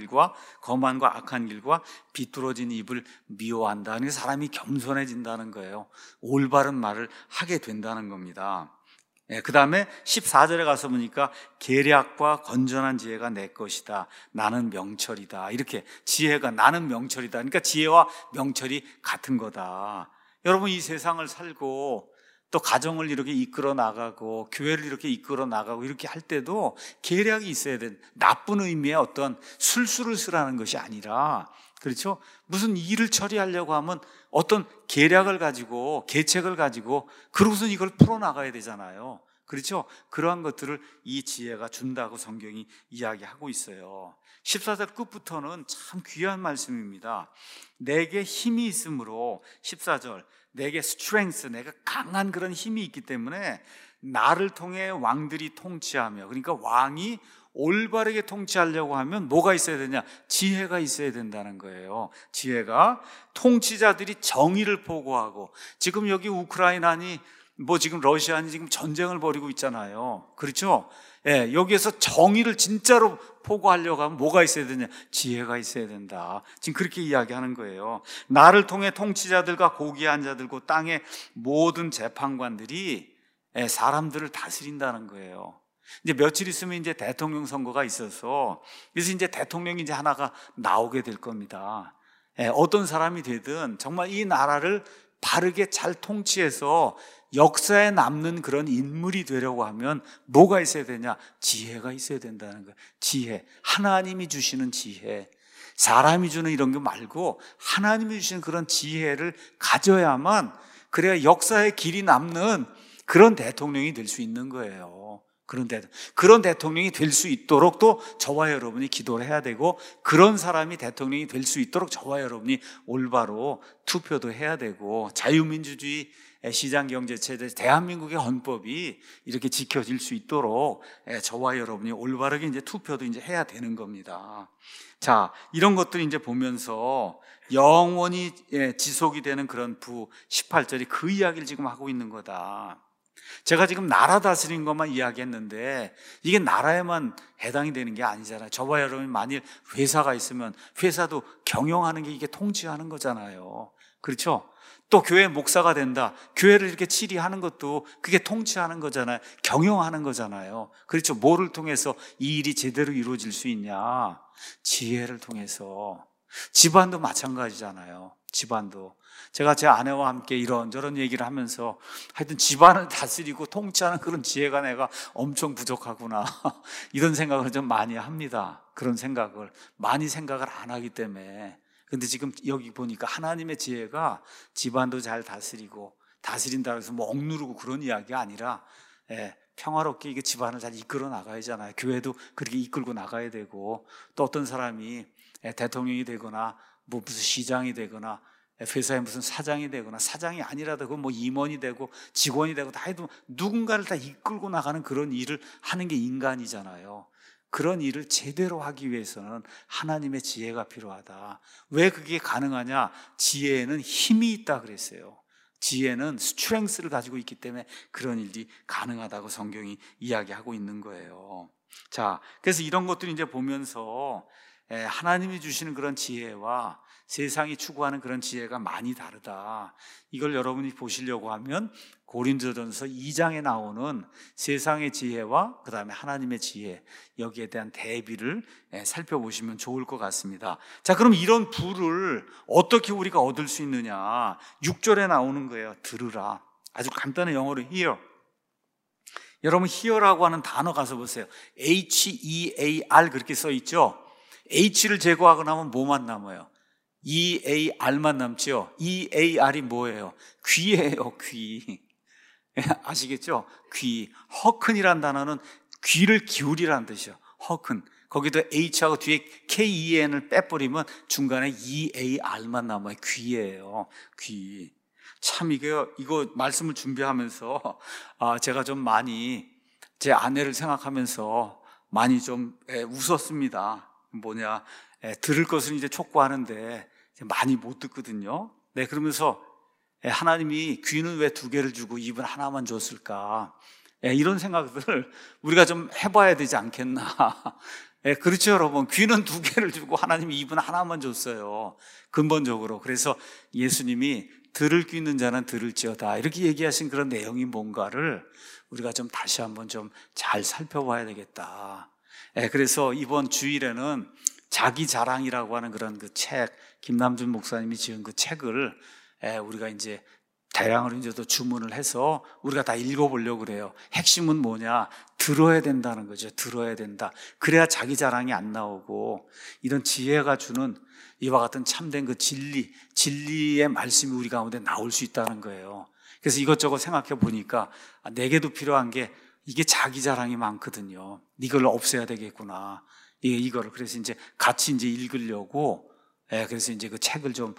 길과 비뚤어진 입을 미워한다. 그러니까 사람이 겸손해진다는 거예요. 올바른 말을 하게 된다는 겁니다. 그 다음에 14절에 가서 보니까 계략과 건전한 지혜가 내 것이다. 나는 명철이다. 이렇게 지혜가 나는 명철이다. 그러니까 지혜와 명철이 같은 거다. 여러분 이 세상을 살고 또 가정을 이렇게 이끌어 나가고 교회를 이렇게 이끌어 나가고 이렇게 할 때도 계략이 있어야 돼. 나쁜 의미의 어떤 술수를 쓰라는 것이 아니라, 그렇죠? 무슨 일을 처리하려고 하면 어떤 계략을 가지고 계책을 가지고 그러고서 이걸 풀어나가야 되잖아요. 그렇죠? 그러한 것들을 이 지혜가 준다고 성경이 이야기하고 있어요. 14절 끝부터는 참 귀한 말씀입니다. 내게 힘이 있으므로, 14절, 내게 strength, 내가 강한 그런 힘이 있기 때문에 나를 통해 왕들이 통치하며, 그러니까 왕이 올바르게 통치하려고 하면 뭐가 있어야 되냐? 지혜가 있어야 된다는 거예요. 지혜가, 통치자들이 정의를 포고하고, 지금 여기 우크라이나니 지금 러시아니 지금 전쟁을 벌이고 있잖아요. 그렇죠? 여기에서 정의를 진짜로 포고하려고 하면 뭐가 있어야 되냐? 지혜가 있어야 된다. 지금 그렇게 이야기하는 거예요. 나를 통해 통치자들과 고귀한 자들과 땅의 모든 재판관들이 사람들을 다스린다는 거예요. 이제 며칠 있으면 이제 대통령 선거가 있어서, 그래서 이제 대통령이 이제 하나가 나오게 될 겁니다. 어떤 사람이 되든 정말 이 나라를 바르게 잘 통치해서 역사에 남는 그런 인물이 되려고 하면 뭐가 있어야 되냐? 지혜가 있어야 된다는 거예요. 지혜. 하나님이 주시는 지혜. 사람이 주는 이런 거 말고 하나님이 주시는 그런 지혜를 가져야만, 그래야 역사의 길이 남는 그런 대통령이 될 수 있는 거예요. 그런 대통령이 될 수 있도록 또 저와 여러분이 기도를 해야 되고, 그런 사람이 대통령이 될 수 있도록 저와 여러분이 올바로 투표도 해야 되고, 자유민주주의 시장경제체제, 대한민국의 헌법이 이렇게 지켜질 수 있도록 저와 여러분이 올바르게 이제 투표도 이제 해야 되는 겁니다. 자, 이런 것들 이제 보면서 영원히 지속이 되는 그런 18절이 그 이야기를 지금 하고 있는 거다. 제가 지금 나라 다스리는 것만 이야기했는데 이게 나라에만 해당이 되는 게 아니잖아요. 저와 여러분이 만일 회사가 있으면 회사도 경영하는 게 이게 통치하는 거잖아요. 그렇죠? 또 교회 목사가 된다. 교회를 이렇게 치리하는 것도 그게 통치하는 거잖아요. 경영하는 거잖아요. 그렇죠? 뭐를 통해서 이 일이 제대로 이루어질 수 있냐? 지혜를 통해서. 집안도 마찬가지잖아요. 집안도. 제가 제 아내와 함께 이런저런 얘기를 하면서 하여튼 집안을 다스리고 통치하는 그런 지혜가 내가 엄청 부족하구나 이런 생각을 좀 많이 합니다. 그런 생각을 많이 생각을 안 하기 때문에. 근데 지금 여기 보니까 하나님의 지혜가 집안도 잘 다스리고, 다스린다고 해서 뭐 억누르고 그런 이야기가 아니라 평화롭게 이게 집안을 잘 이끌어 나가야 하잖아요. 교회도 그렇게 이끌고 나가야 되고, 또 어떤 사람이 대통령이 되거나 뭐 무슨 시장이 되거나 회사에 무슨 사장이 되거나, 사장이 아니라도 그 뭐 임원이 되고 직원이 되고 다 해도 누군가를 다 이끌고 나가는 그런 일을 하는 게 인간이잖아요. 그런 일을 제대로 하기 위해서는 하나님의 지혜가 필요하다. 왜 그게 가능하냐? 지혜에는 힘이 있다 그랬어요. 지혜는 스트렝스를 가지고 있기 때문에 그런 일이 가능하다고 성경이 이야기하고 있는 거예요. 자, 그래서 이런 것들을 이제 보면서 하나님이 주시는 그런 지혜와 세상이 추구하는 그런 지혜가 많이 다르다. 이걸 여러분이 보시려고 하면 고린도전서 2장에 나오는 세상의 지혜와 그 다음에 하나님의 지혜, 여기에 대한 대비를 살펴보시면 좋을 것 같습니다. 자, 그럼 이런 부를 어떻게 우리가 얻을 수 있느냐? 6절에 나오는 거예요. 들으라. 아주 간단한 영어로 hear. 여러분 hear라고 하는 단어 가서 보세요. H-E-A-R 그렇게 써 있죠. H를 제거하고 나면 뭐만 남아요? E-A-R만 남죠. E-A-R이 뭐예요? 귀예요. 귀. 아시겠죠? 귀. 허큰이란 단어는 귀를 기울이라는 뜻이요. 허큰. 거기도 H하고 뒤에 K-E-N을 빼버리면 중간에 E-A-R만 남아요. 귀예요. 귀. 참 이거 말씀을 준비하면서 제가 좀 많이 제 아내를 생각하면서 많이 좀 웃었습니다. 뭐냐, 들을 것은 이제 촉구하는데 많이 못 듣거든요. 네, 그러면서 하나님이 귀는 왜 2개를 주고 입은 하나만 줬을까? 이런 생각들을 우리가 좀 해봐야 되지 않겠나? 그렇죠, 여러분. 귀는 2개를 주고 하나님이 입은 하나만 줬어요. 근본적으로. 그래서 예수님이 들을 귀 있는 자는 들을지어다 이렇게 얘기하신 그런 내용이 뭔가를 우리가 좀 다시 한번 좀 잘 살펴봐야 되겠다. 그래서 이번 주일에는 자기 자랑이라고 하는 그런 그 책, 김남준 목사님이 지은 그 책을 우리가 이제 대량으로 이제 또 주문을 해서 우리가 다 읽어보려고 그래요. 핵심은 뭐냐? 들어야 된다는 거죠. 들어야 된다. 그래야 자기 자랑이 안 나오고 이런 지혜가 주는 이와 같은 참된 그 진리의 말씀이 우리 가운데 나올 수 있다는 거예요. 그래서 이것저것 생각해 보니까 내게도 필요한 게 이게 자기 자랑이 많거든요. 이걸 없애야 되겠구나. 이거를. 그래서 이제 같이 이제 읽으려고, 그래서 이제 그 책을 좀,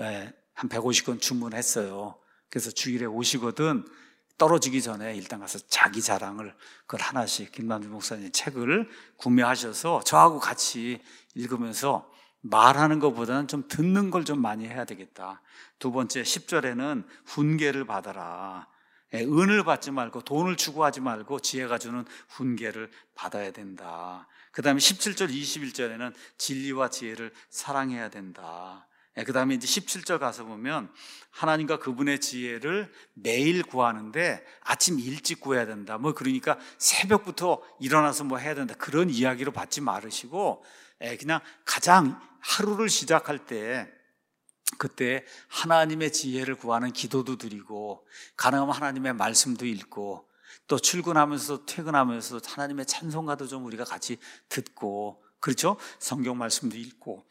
한 150권 주문했어요. 그래서 주일에 오시거든 떨어지기 전에 일단 가서 자기 자랑을 그걸 하나씩 김남주 목사님 책을 구매하셔서 저하고 같이 읽으면서 말하는 것보다는 좀 듣는 걸 좀 많이 해야 되겠다. 2번째 10절에는 훈계를 받아라. 은을 받지 말고 돈을 추구하지 말고 지혜가 주는 훈계를 받아야 된다. 그 다음에 17절 21절에는 진리와 지혜를 사랑해야 된다. 그 다음에 이제 17절 가서 보면 하나님과 그분의 지혜를 매일 구하는데 아침 일찍 구해야 된다. 뭐 그러니까 새벽부터 일어나서 뭐 해야 된다. 그런 이야기로 받지 말으시고 그냥 가장 하루를 시작할 때 그때 하나님의 지혜를 구하는 기도도 드리고 가능하면 하나님의 말씀도 읽고 또 출근하면서 퇴근하면서 하나님의 찬송가도 좀 우리가 같이 듣고 그렇죠? 성경 말씀도 읽고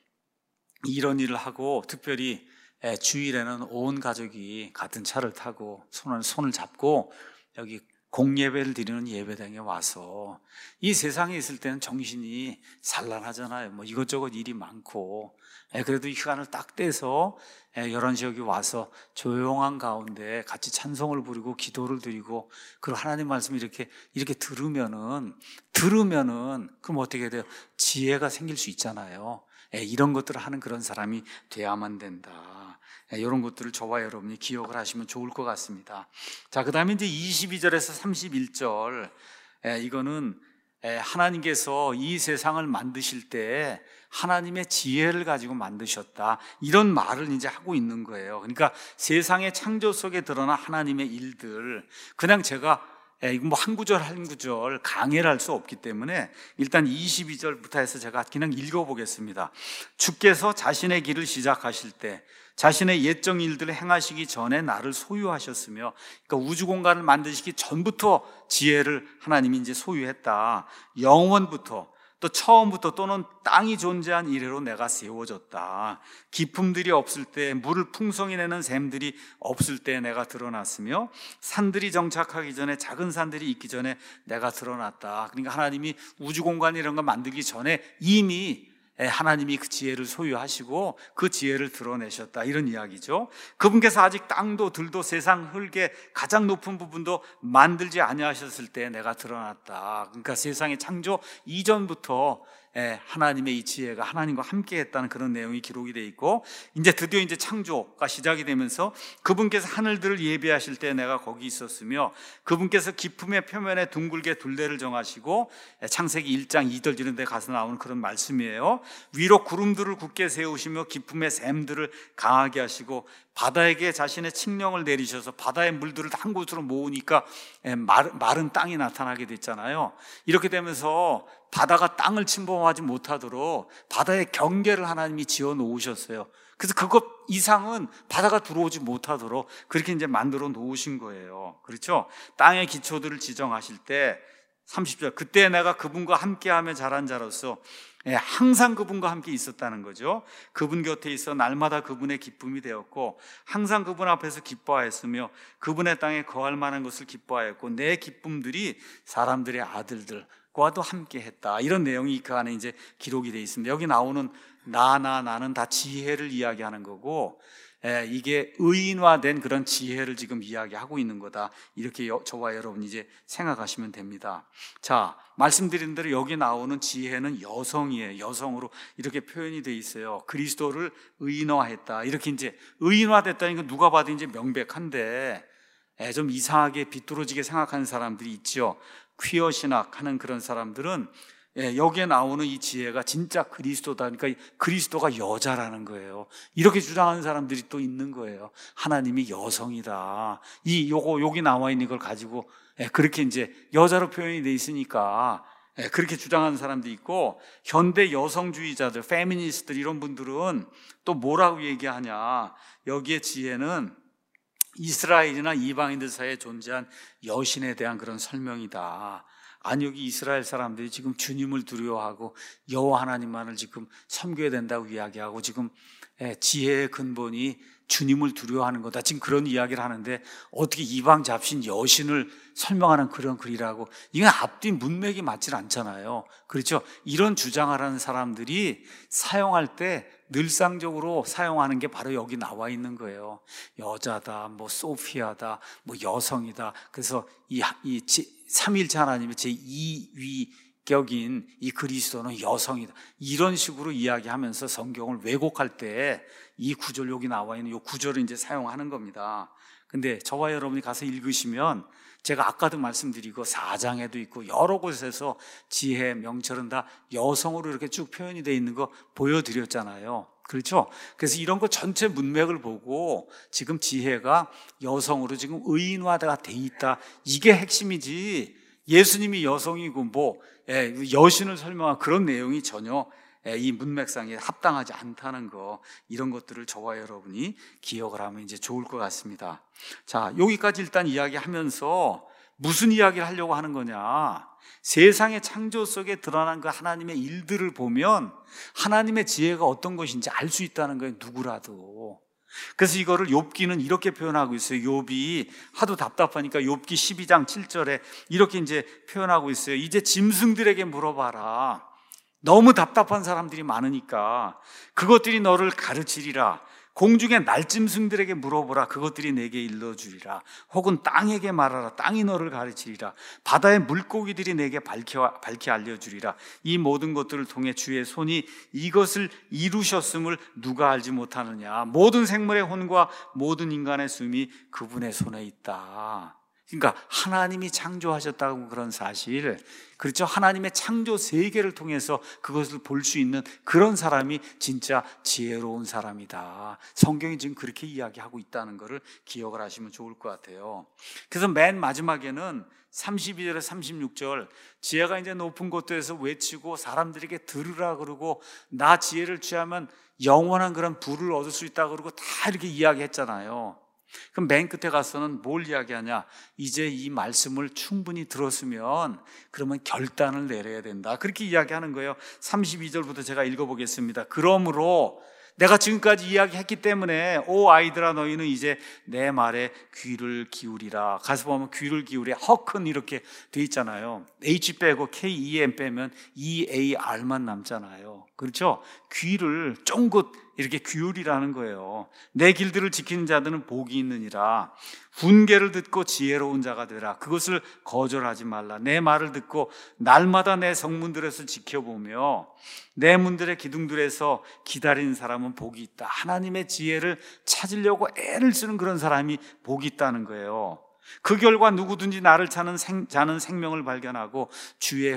이런 일을 하고 특별히 주일에는 온 가족이 같은 차를 타고 손을 잡고 여기 공예배를 드리는 예배당에 와서 이 세상에 있을 때는 정신이 산란하잖아요. 뭐 이것저것 일이 많고 그래도 이 시간을 딱 떼서 11시 여기 와서 조용한 가운데 같이 찬송을 부르고 기도를 드리고 그리고 하나님 말씀 이렇게 들으면은 그럼 어떻게 돼요? 지혜가 생길 수 있잖아요. 이런 것들을 하는 그런 사람이 돼야만 된다. 이런 것들을 저와 여러분이 기억을 하시면 좋을 것 같습니다. 자, 그 다음에 이제 22절에서 31절, 이거는 하나님께서 이 세상을 만드실 때 하나님의 지혜를 가지고 만드셨다, 이런 말을 이제 하고 있는 거예요. 그러니까 세상의 창조 속에 드러난 하나님의 일들, 그냥 제가 이거 뭐 한 구절 한 구절 강해를 할 수 없기 때문에 일단 22절부터 해서 제가 그냥 읽어보겠습니다. 주께서 자신의 길을 시작하실 때 자신의 옛적 일들을 행하시기 전에 나를 소유하셨으며, 그러니까 우주 공간을 만드시기 전부터 지혜를 하나님이 이제 소유했다. 영원부터, 또 처음부터, 또는 땅이 존재한 이래로 내가 세워졌다. 기품들이 없을 때, 물을 풍성히 내는 샘들이 없을 때 내가 드러났으며, 산들이 정착하기 전에, 작은 산들이 있기 전에 내가 드러났다. 그러니까 하나님이 우주 공간 이런 거 만들기 전에 이미 하나님이 그 지혜를 소유하시고 그 지혜를 드러내셨다, 이런 이야기죠. 그분께서 아직 땅도 들도 세상 흙의 가장 높은 부분도 만들지 아니하셨을 때 내가 드러났다. 그러니까 세상의 창조 이전부터 하나님의 이 지혜가 하나님과 함께 했다는 그런 내용이 기록이 되어 있고, 이제 드디어 이제 창조가 시작이 되면서 그분께서 하늘들을 예비하실 때 내가 거기 있었으며, 그분께서 기품의 표면에 둥글게 둘레를 정하시고, 창세기 1장 2절 이런 데 가서 나오는 그런 말씀이에요. 위로 구름들을 굳게 세우시며 기품의 샘들을 강하게 하시고, 바다에게 자신의 칙령을 내리셔서 바다의 물들을 한 곳으로 모으니까 마른 땅이 나타나게 됐잖아요. 이렇게 되면서 바다가 땅을 침범하지 못하도록 바다의 경계를 하나님이 지어 놓으셨어요. 그래서 그것 이상은 바다가 들어오지 못하도록 그렇게 이제 만들어 놓으신 거예요. 그렇죠? 땅의 기초들을 지정하실 때 30절, 그때 내가 그분과 함께하며 자란 자로서 항상 그분과 함께 있었다는 거죠. 그분 곁에 있어 날마다 그분의 기쁨이 되었고, 항상 그분 앞에서 기뻐하였으며 그분의 땅에 거할 만한 것을 기뻐하였고, 내 기쁨들이 사람들의 아들들과도 함께 했다. 이런 내용이 그 안에 이제 기록이 되어 있습니다. 여기 나오는 나는 다 지혜를 이야기하는 거고, 이게 의인화된 그런 지혜를 지금 이야기하고 있는 거다, 이렇게 저와 여러분이 이제 생각하시면 됩니다. 자, 말씀드린 대로 여기 나오는 지혜는 여성이에요. 여성으로 이렇게 표현이 되어 있어요. 그리스도를 의인화했다, 이렇게 이제 의인화됐다니까 누가 봐도 이제 명백한데, 좀 이상하게 비뚤어지게 생각하는 사람들이 있죠. 퀴어 신학하는 그런 사람들은 여기에 나오는 이 지혜가 진짜 그리스도다, 그러니까 그리스도가 여자라는 거예요. 이렇게 주장하는 사람들이 또 있는 거예요. 하나님이 여성이다, 여기 나와 있는 걸 가지고 그렇게 이제 여자로 표현이 돼 있으니까 그렇게 주장하는 사람도 있고, 현대 여성주의자들, 페미니스트들, 이런 분들은 또 뭐라고 얘기하냐, 여기에 지혜는 이스라엘이나 이방인들 사이에 존재한 여신에 대한 그런 설명이다. 아니, 여기 이스라엘 사람들이 지금 주님을 두려워하고 여호와 하나님만을 지금 섬겨야 된다고 이야기하고, 지금 지혜의 근본이 주님을 두려워하는 거다, 지금 그런 이야기를 하는데, 어떻게 이방 잡신 여신을 설명하는 그런 글이라고, 이건 앞뒤 문맥이 맞질 않잖아요. 그렇죠? 이런 주장을 하는 사람들이 사용할 때 늘상적으로 사용하는 게 바로 여기 나와 있는 거예요. 여자다, 뭐 소피아다, 뭐 여성이다. 그래서 이 삼위일체 하나님의 제2위격인 이 그리스도는 여성이다, 이런 식으로 이야기하면서 성경을 왜곡할 때 이 구절, 여기 나와 있는 이 구절을 이제 사용하는 겁니다. 근데 저와 여러분이 가서 읽으시면, 제가 아까도 말씀드리고 4장에도 있고 여러 곳에서 지혜 명철은 다 여성으로 이렇게 쭉 표현이 되어 있는 거 보여드렸잖아요. 그렇죠? 그래서 이런 거 전체 문맥을 보고 지금 지혜가 여성으로 지금 의인화가 돼 있다, 이게 핵심이지, 예수님이 여성이고 뭐 여신을 설명한 그런 내용이 전혀 이 문맥상에 합당하지 않다는 거, 이런 것들을 저와 여러분이 기억을 하면 이제 좋을 것 같습니다. 자, 여기까지 일단 이야기하면서 무슨 이야기를 하려고 하는 거냐, 세상의 창조 속에 드러난 그 하나님의 일들을 보면 하나님의 지혜가 어떤 것인지 알 수 있다는 거예요, 누구라도. 그래서 이거를 욥기는 이렇게 표현하고 있어요. 욥이 하도 답답하니까 욥기 12장 7절에 이렇게 이제 표현하고 있어요. 이제 짐승들에게 물어봐라. 너무 답답한 사람들이 많으니까 그것들이 너를 가르치리라. 공중의 날짐승들에게 물어보라. 그것들이 내게 일러주리라. 혹은 땅에게 말하라. 땅이 너를 가르치리라. 바다의 물고기들이 내게 밝히 알려주리라. 이 모든 것들을 통해 주의 손이 이것을 이루셨음을 누가 알지 못하느냐. 모든 생물의 혼과 모든 인간의 숨이 그분의 손에 있다. 그러니까 하나님이 창조하셨다고 그런 사실, 그렇죠? 하나님의 창조 세계를 통해서 그것을 볼 수 있는 그런 사람이 진짜 지혜로운 사람이다. 성경이 지금 그렇게 이야기하고 있다는 것을 기억을 하시면 좋을 것 같아요. 그래서 맨 마지막에는 32절에 36절, 지혜가 이제 높은 곳에서 외치고 사람들에게 들으라 그러고 나 지혜를 취하면 영원한 그런 부를 얻을 수 있다 그러고 다 이렇게 이야기했잖아요. 그럼 맨 끝에 가서는 뭘 이야기하냐? 이제 이 말씀을 충분히 들었으면 그러면 결단을 내려야 된다. 그렇게 이야기하는 거예요. 32절부터 제가 읽어보겠습니다. 그러므로 내가 지금까지 이야기했기 때문에 오 아이들아 너희는 이제 내 말에 귀를 기울이라. 가서 보면 귀를 기울여 허큰 이렇게 돼 있잖아요. H 빼고 KEM 빼면 EAR만 남잖아요. 그렇죠? 귀를 쫑긋 이렇게 기울이라는 거예요. 내 길들을 지키는 자들은 복이 있느니라. 훈계를 듣고 지혜로운 자가 되라. 그것을 거절하지 말라. 내 말을 듣고 날마다 내 성문들에서 지켜보며 내 문들의 기둥들에서 기다리는 사람은 복이 있다. 하나님의 지혜를 찾으려고 애를 쓰는 그런 사람이 복이 있다는 거예요. 그 결과 누구든지 나를 찾는 자는 생명을 발견하고 주의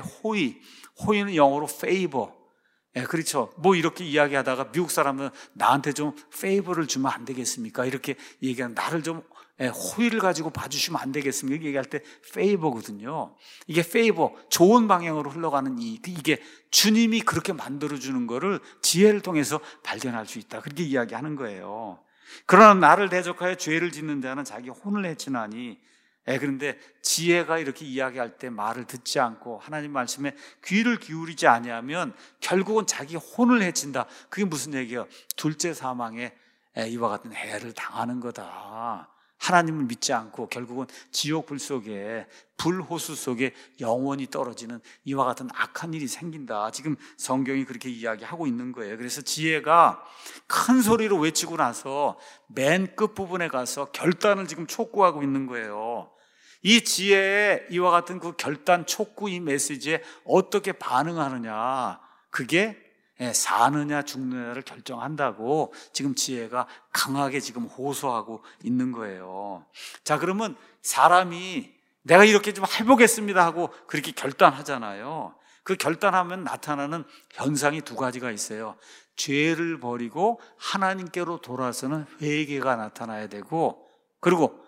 호의는 영어로 favor. 예, 그렇죠. 뭐 이렇게 이야기하다가 미국 사람은 나한테 좀 페이버를 주면 안 되겠습니까? 이렇게 얘기하는 나를 좀 호의를 가지고 봐주시면 안 되겠습니까? 얘기할 때 페이버거든요. 이게 페이버, 좋은 방향으로 흘러가는 이게 주님이 그렇게 만들어주는 거를 지혜를 통해서 발견할 수 있다. 그렇게 이야기하는 거예요. 그러나 나를 대적하여 죄를 짓는 자는 자기 혼을 해치나니 그런데 지혜가 이렇게 이야기할 때 말을 듣지 않고 하나님 말씀에 귀를 기울이지 아니하면 결국은 자기 혼을 해친다. 그게 무슨 얘기예요? 둘째 사망에 이와 같은 해를 당하는 거다. 하나님을 믿지 않고 결국은 지옥 불 속에 불호수 속에 영원히 떨어지는 이와 같은 악한 일이 생긴다. 지금 성경이 그렇게 이야기하고 있는 거예요. 그래서 지혜가 큰 소리로 외치고 나서 맨 끝부분에 가서 결단을 지금 촉구하고 있는 거예요. 이 지혜의 이와 같은 그 결단 촉구 이 메시지에 어떻게 반응하느냐, 그게 사느냐 죽느냐를 결정한다고 지금 지혜가 강하게 지금 호소하고 있는 거예요. 자, 그러면 사람이 내가 이렇게 좀 해보겠습니다 하고 그렇게 결단하잖아요. 그 결단하면 나타나는 현상이 두 가지가 있어요. 죄를 버리고 하나님께로 돌아서는 회개가 나타나야 되고, 그리고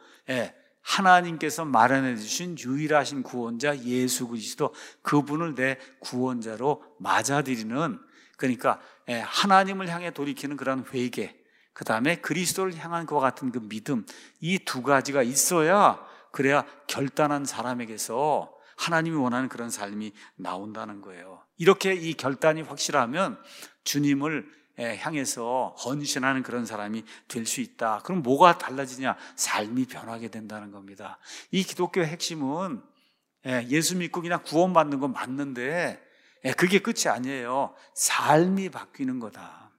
하나님께서 마련해 주신 유일하신 구원자 예수 그리스도, 그분을 내 구원자로 맞아들이는, 그러니까 하나님을 향해 돌이키는 그런 회개, 그 다음에 그리스도를 향한 그와 같은 그 믿음, 이 두 가지가 있어야, 그래야 결단한 사람에게서 하나님이 원하는 그런 삶이 나온다는 거예요. 이렇게 이 결단이 확실하면 주님을 향해서 헌신하는 그런 사람이 될 수 있다. 그럼 뭐가 달라지냐? 삶이 변하게 된다는 겁니다. 이 기독교의 핵심은 예수 믿고 그냥 구원받는 건 맞는데 그게 끝이 아니에요. 삶이 바뀌는 거다.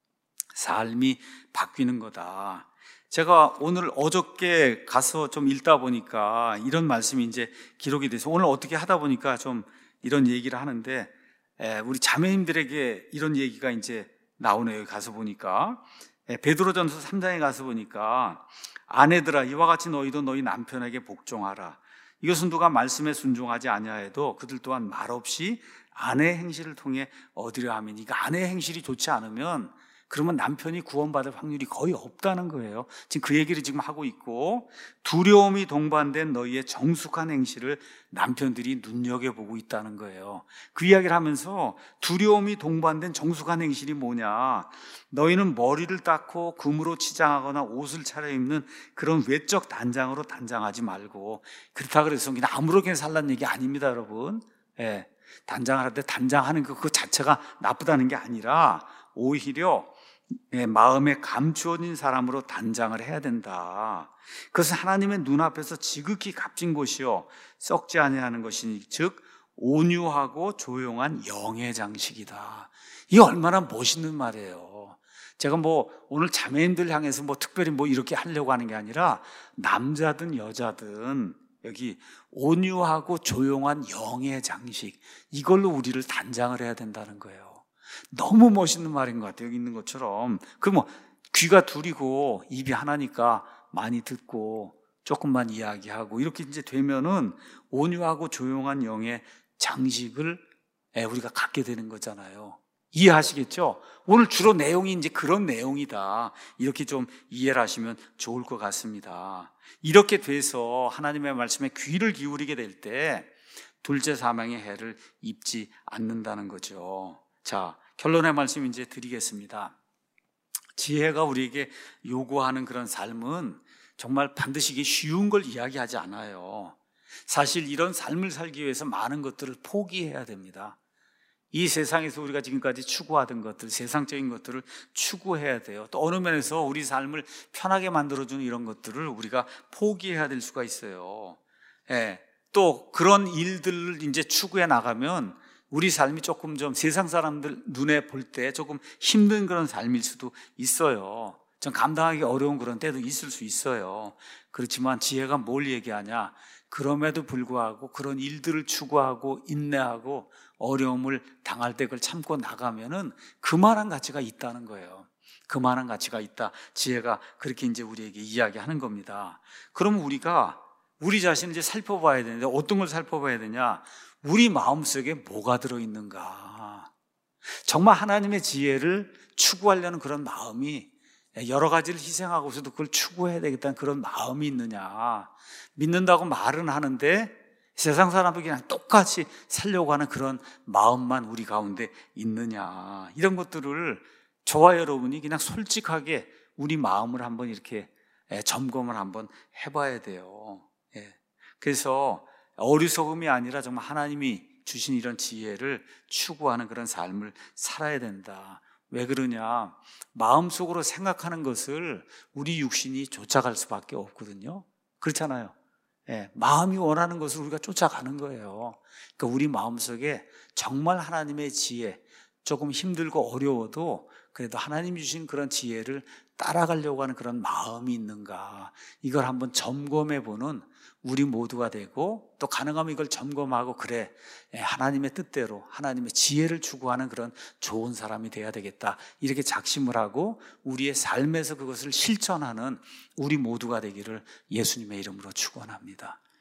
삶이 바뀌는 거다. 제가 오늘 어저께 가서 좀 읽다 보니까 이런 말씀이 이제 기록이 돼서 오늘 어떻게 하다 보니까 좀 이런 얘기를 하는데, 우리 자매님들에게 이런 얘기가 이제 나오네요. 가서 보니까 베드로전서 3장에 가서 보니까 아내들아 이와 같이 너희도 너희 남편에게 복종하라. 이것은 누가 말씀에 순종하지 아니하여도 그들 또한 말없이 아내의 행실을 통해 얻으려 하면, 이거 아내의 행실이 좋지 않으면 그러면 남편이 구원받을 확률이 거의 없다는 거예요. 지금 그 얘기를 지금 하고 있고, 두려움이 동반된 너희의 정숙한 행실을 남편들이 눈여겨보고 있다는 거예요. 그 이야기를 하면서 두려움이 동반된 정숙한 행실이 뭐냐, 너희는 머리를 닦고 금으로 치장하거나 옷을 차려입는 그런 외적 단장으로 단장하지 말고, 그렇다 그래서 그냥 아무렇게나 살라는 얘기 아닙니다, 여러분. 단장할 때 단장하는 그 자체가 나쁘다는 게 아니라 오히려 마음에 감추어진 사람으로 단장을 해야 된다. 그것은 하나님의 눈앞에서 지극히 값진 것이요 썩지 아니하는 것이니 즉 온유하고 조용한 영의 장식이다. 이게 얼마나 멋있는 말이에요. 제가 뭐 오늘 자매님들 향해서 뭐 특별히 뭐 이렇게 하려고 하는 게 아니라 남자든 여자든 여기 온유하고 조용한 영의 장식, 이걸로 우리를 단장을 해야 된다는 거예요. 너무 멋있는 말인 것 같아요. 여기 있는 것처럼. 그 뭐 귀가 둘이고 입이 하나니까 많이 듣고 조금만 이야기하고 이렇게 이제 되면은 온유하고 조용한 영의 장식을 우리가 갖게 되는 거잖아요. 이해하시겠죠? 오늘 주로 내용이 이제 그런 내용이다. 이렇게 좀 이해를 하시면 좋을 것 같습니다. 이렇게 돼서 하나님의 말씀에 귀를 기울이게 될 때 둘째 사망의 해를 입지 않는다는 거죠. 자, 결론의 말씀 이제 드리겠습니다. 지혜가 우리에게 요구하는 그런 삶은 정말 반드시 이게 쉬운 걸 이야기하지 않아요. 사실 이런 삶을 살기 위해서 많은 것들을 포기해야 됩니다. 이 세상에서 우리가 지금까지 추구하던 것들, 세상적인 것들을 추구해야 돼요. 또 어느 면에서 우리 삶을 편하게 만들어주는 이런 것들을 우리가 포기해야 될 수가 있어요. 또 그런 일들을 이제 추구해 나가면 우리 삶이 조금 좀 세상 사람들 눈에 볼 때 조금 힘든 그런 삶일 수도 있어요. 좀 감당하기 어려운 그런 때도 있을 수 있어요. 그렇지만 지혜가 뭘 얘기하냐? 그럼에도 불구하고 그런 일들을 추구하고 인내하고 어려움을 당할 때 그걸 참고 나가면은 그만한 가치가 있다는 거예요. 그만한 가치가 있다. 지혜가 그렇게 이제 우리에게 이야기하는 겁니다. 그럼 우리가 우리 자신을 이제 살펴봐야 되는데 어떤 걸 살펴봐야 되냐? 우리 마음속에 뭐가 들어있는가? 정말 하나님의 지혜를 추구하려는 그런 마음이 여러 가지를 희생하고서도 그걸 추구해야 되겠다는 그런 마음이 있느냐? 믿는다고 말은 하는데 세상 사람도 그냥 똑같이 살려고 하는 그런 마음만 우리 가운데 있느냐? 이런 것들을 저와 여러분이 그냥 솔직하게 우리 마음을 한번 이렇게 점검을 한번 해봐야 돼요. 그래서 어리석음이 아니라 정말 하나님이 주신 이런 지혜를 추구하는 그런 삶을 살아야 된다. 왜 그러냐? 마음속으로 생각하는 것을 우리 육신이 쫓아갈 수밖에 없거든요. 그렇잖아요. 마음이 원하는 것을 우리가 쫓아가는 거예요. 그러니까 우리 마음속에 정말 하나님의 지혜, 조금 힘들고 어려워도 그래도 하나님 주신 그런 지혜를 따라가려고 하는 그런 마음이 있는가, 이걸 한번 점검해 보는 우리 모두가 되고, 또 가능하면 이걸 점검하고 그래, 하나님의 뜻대로 하나님의 지혜를 추구하는 그런 좋은 사람이 돼야 되겠다, 이렇게 작심을 하고 우리의 삶에서 그것을 실천하는 우리 모두가 되기를 예수님의 이름으로 축원합니다.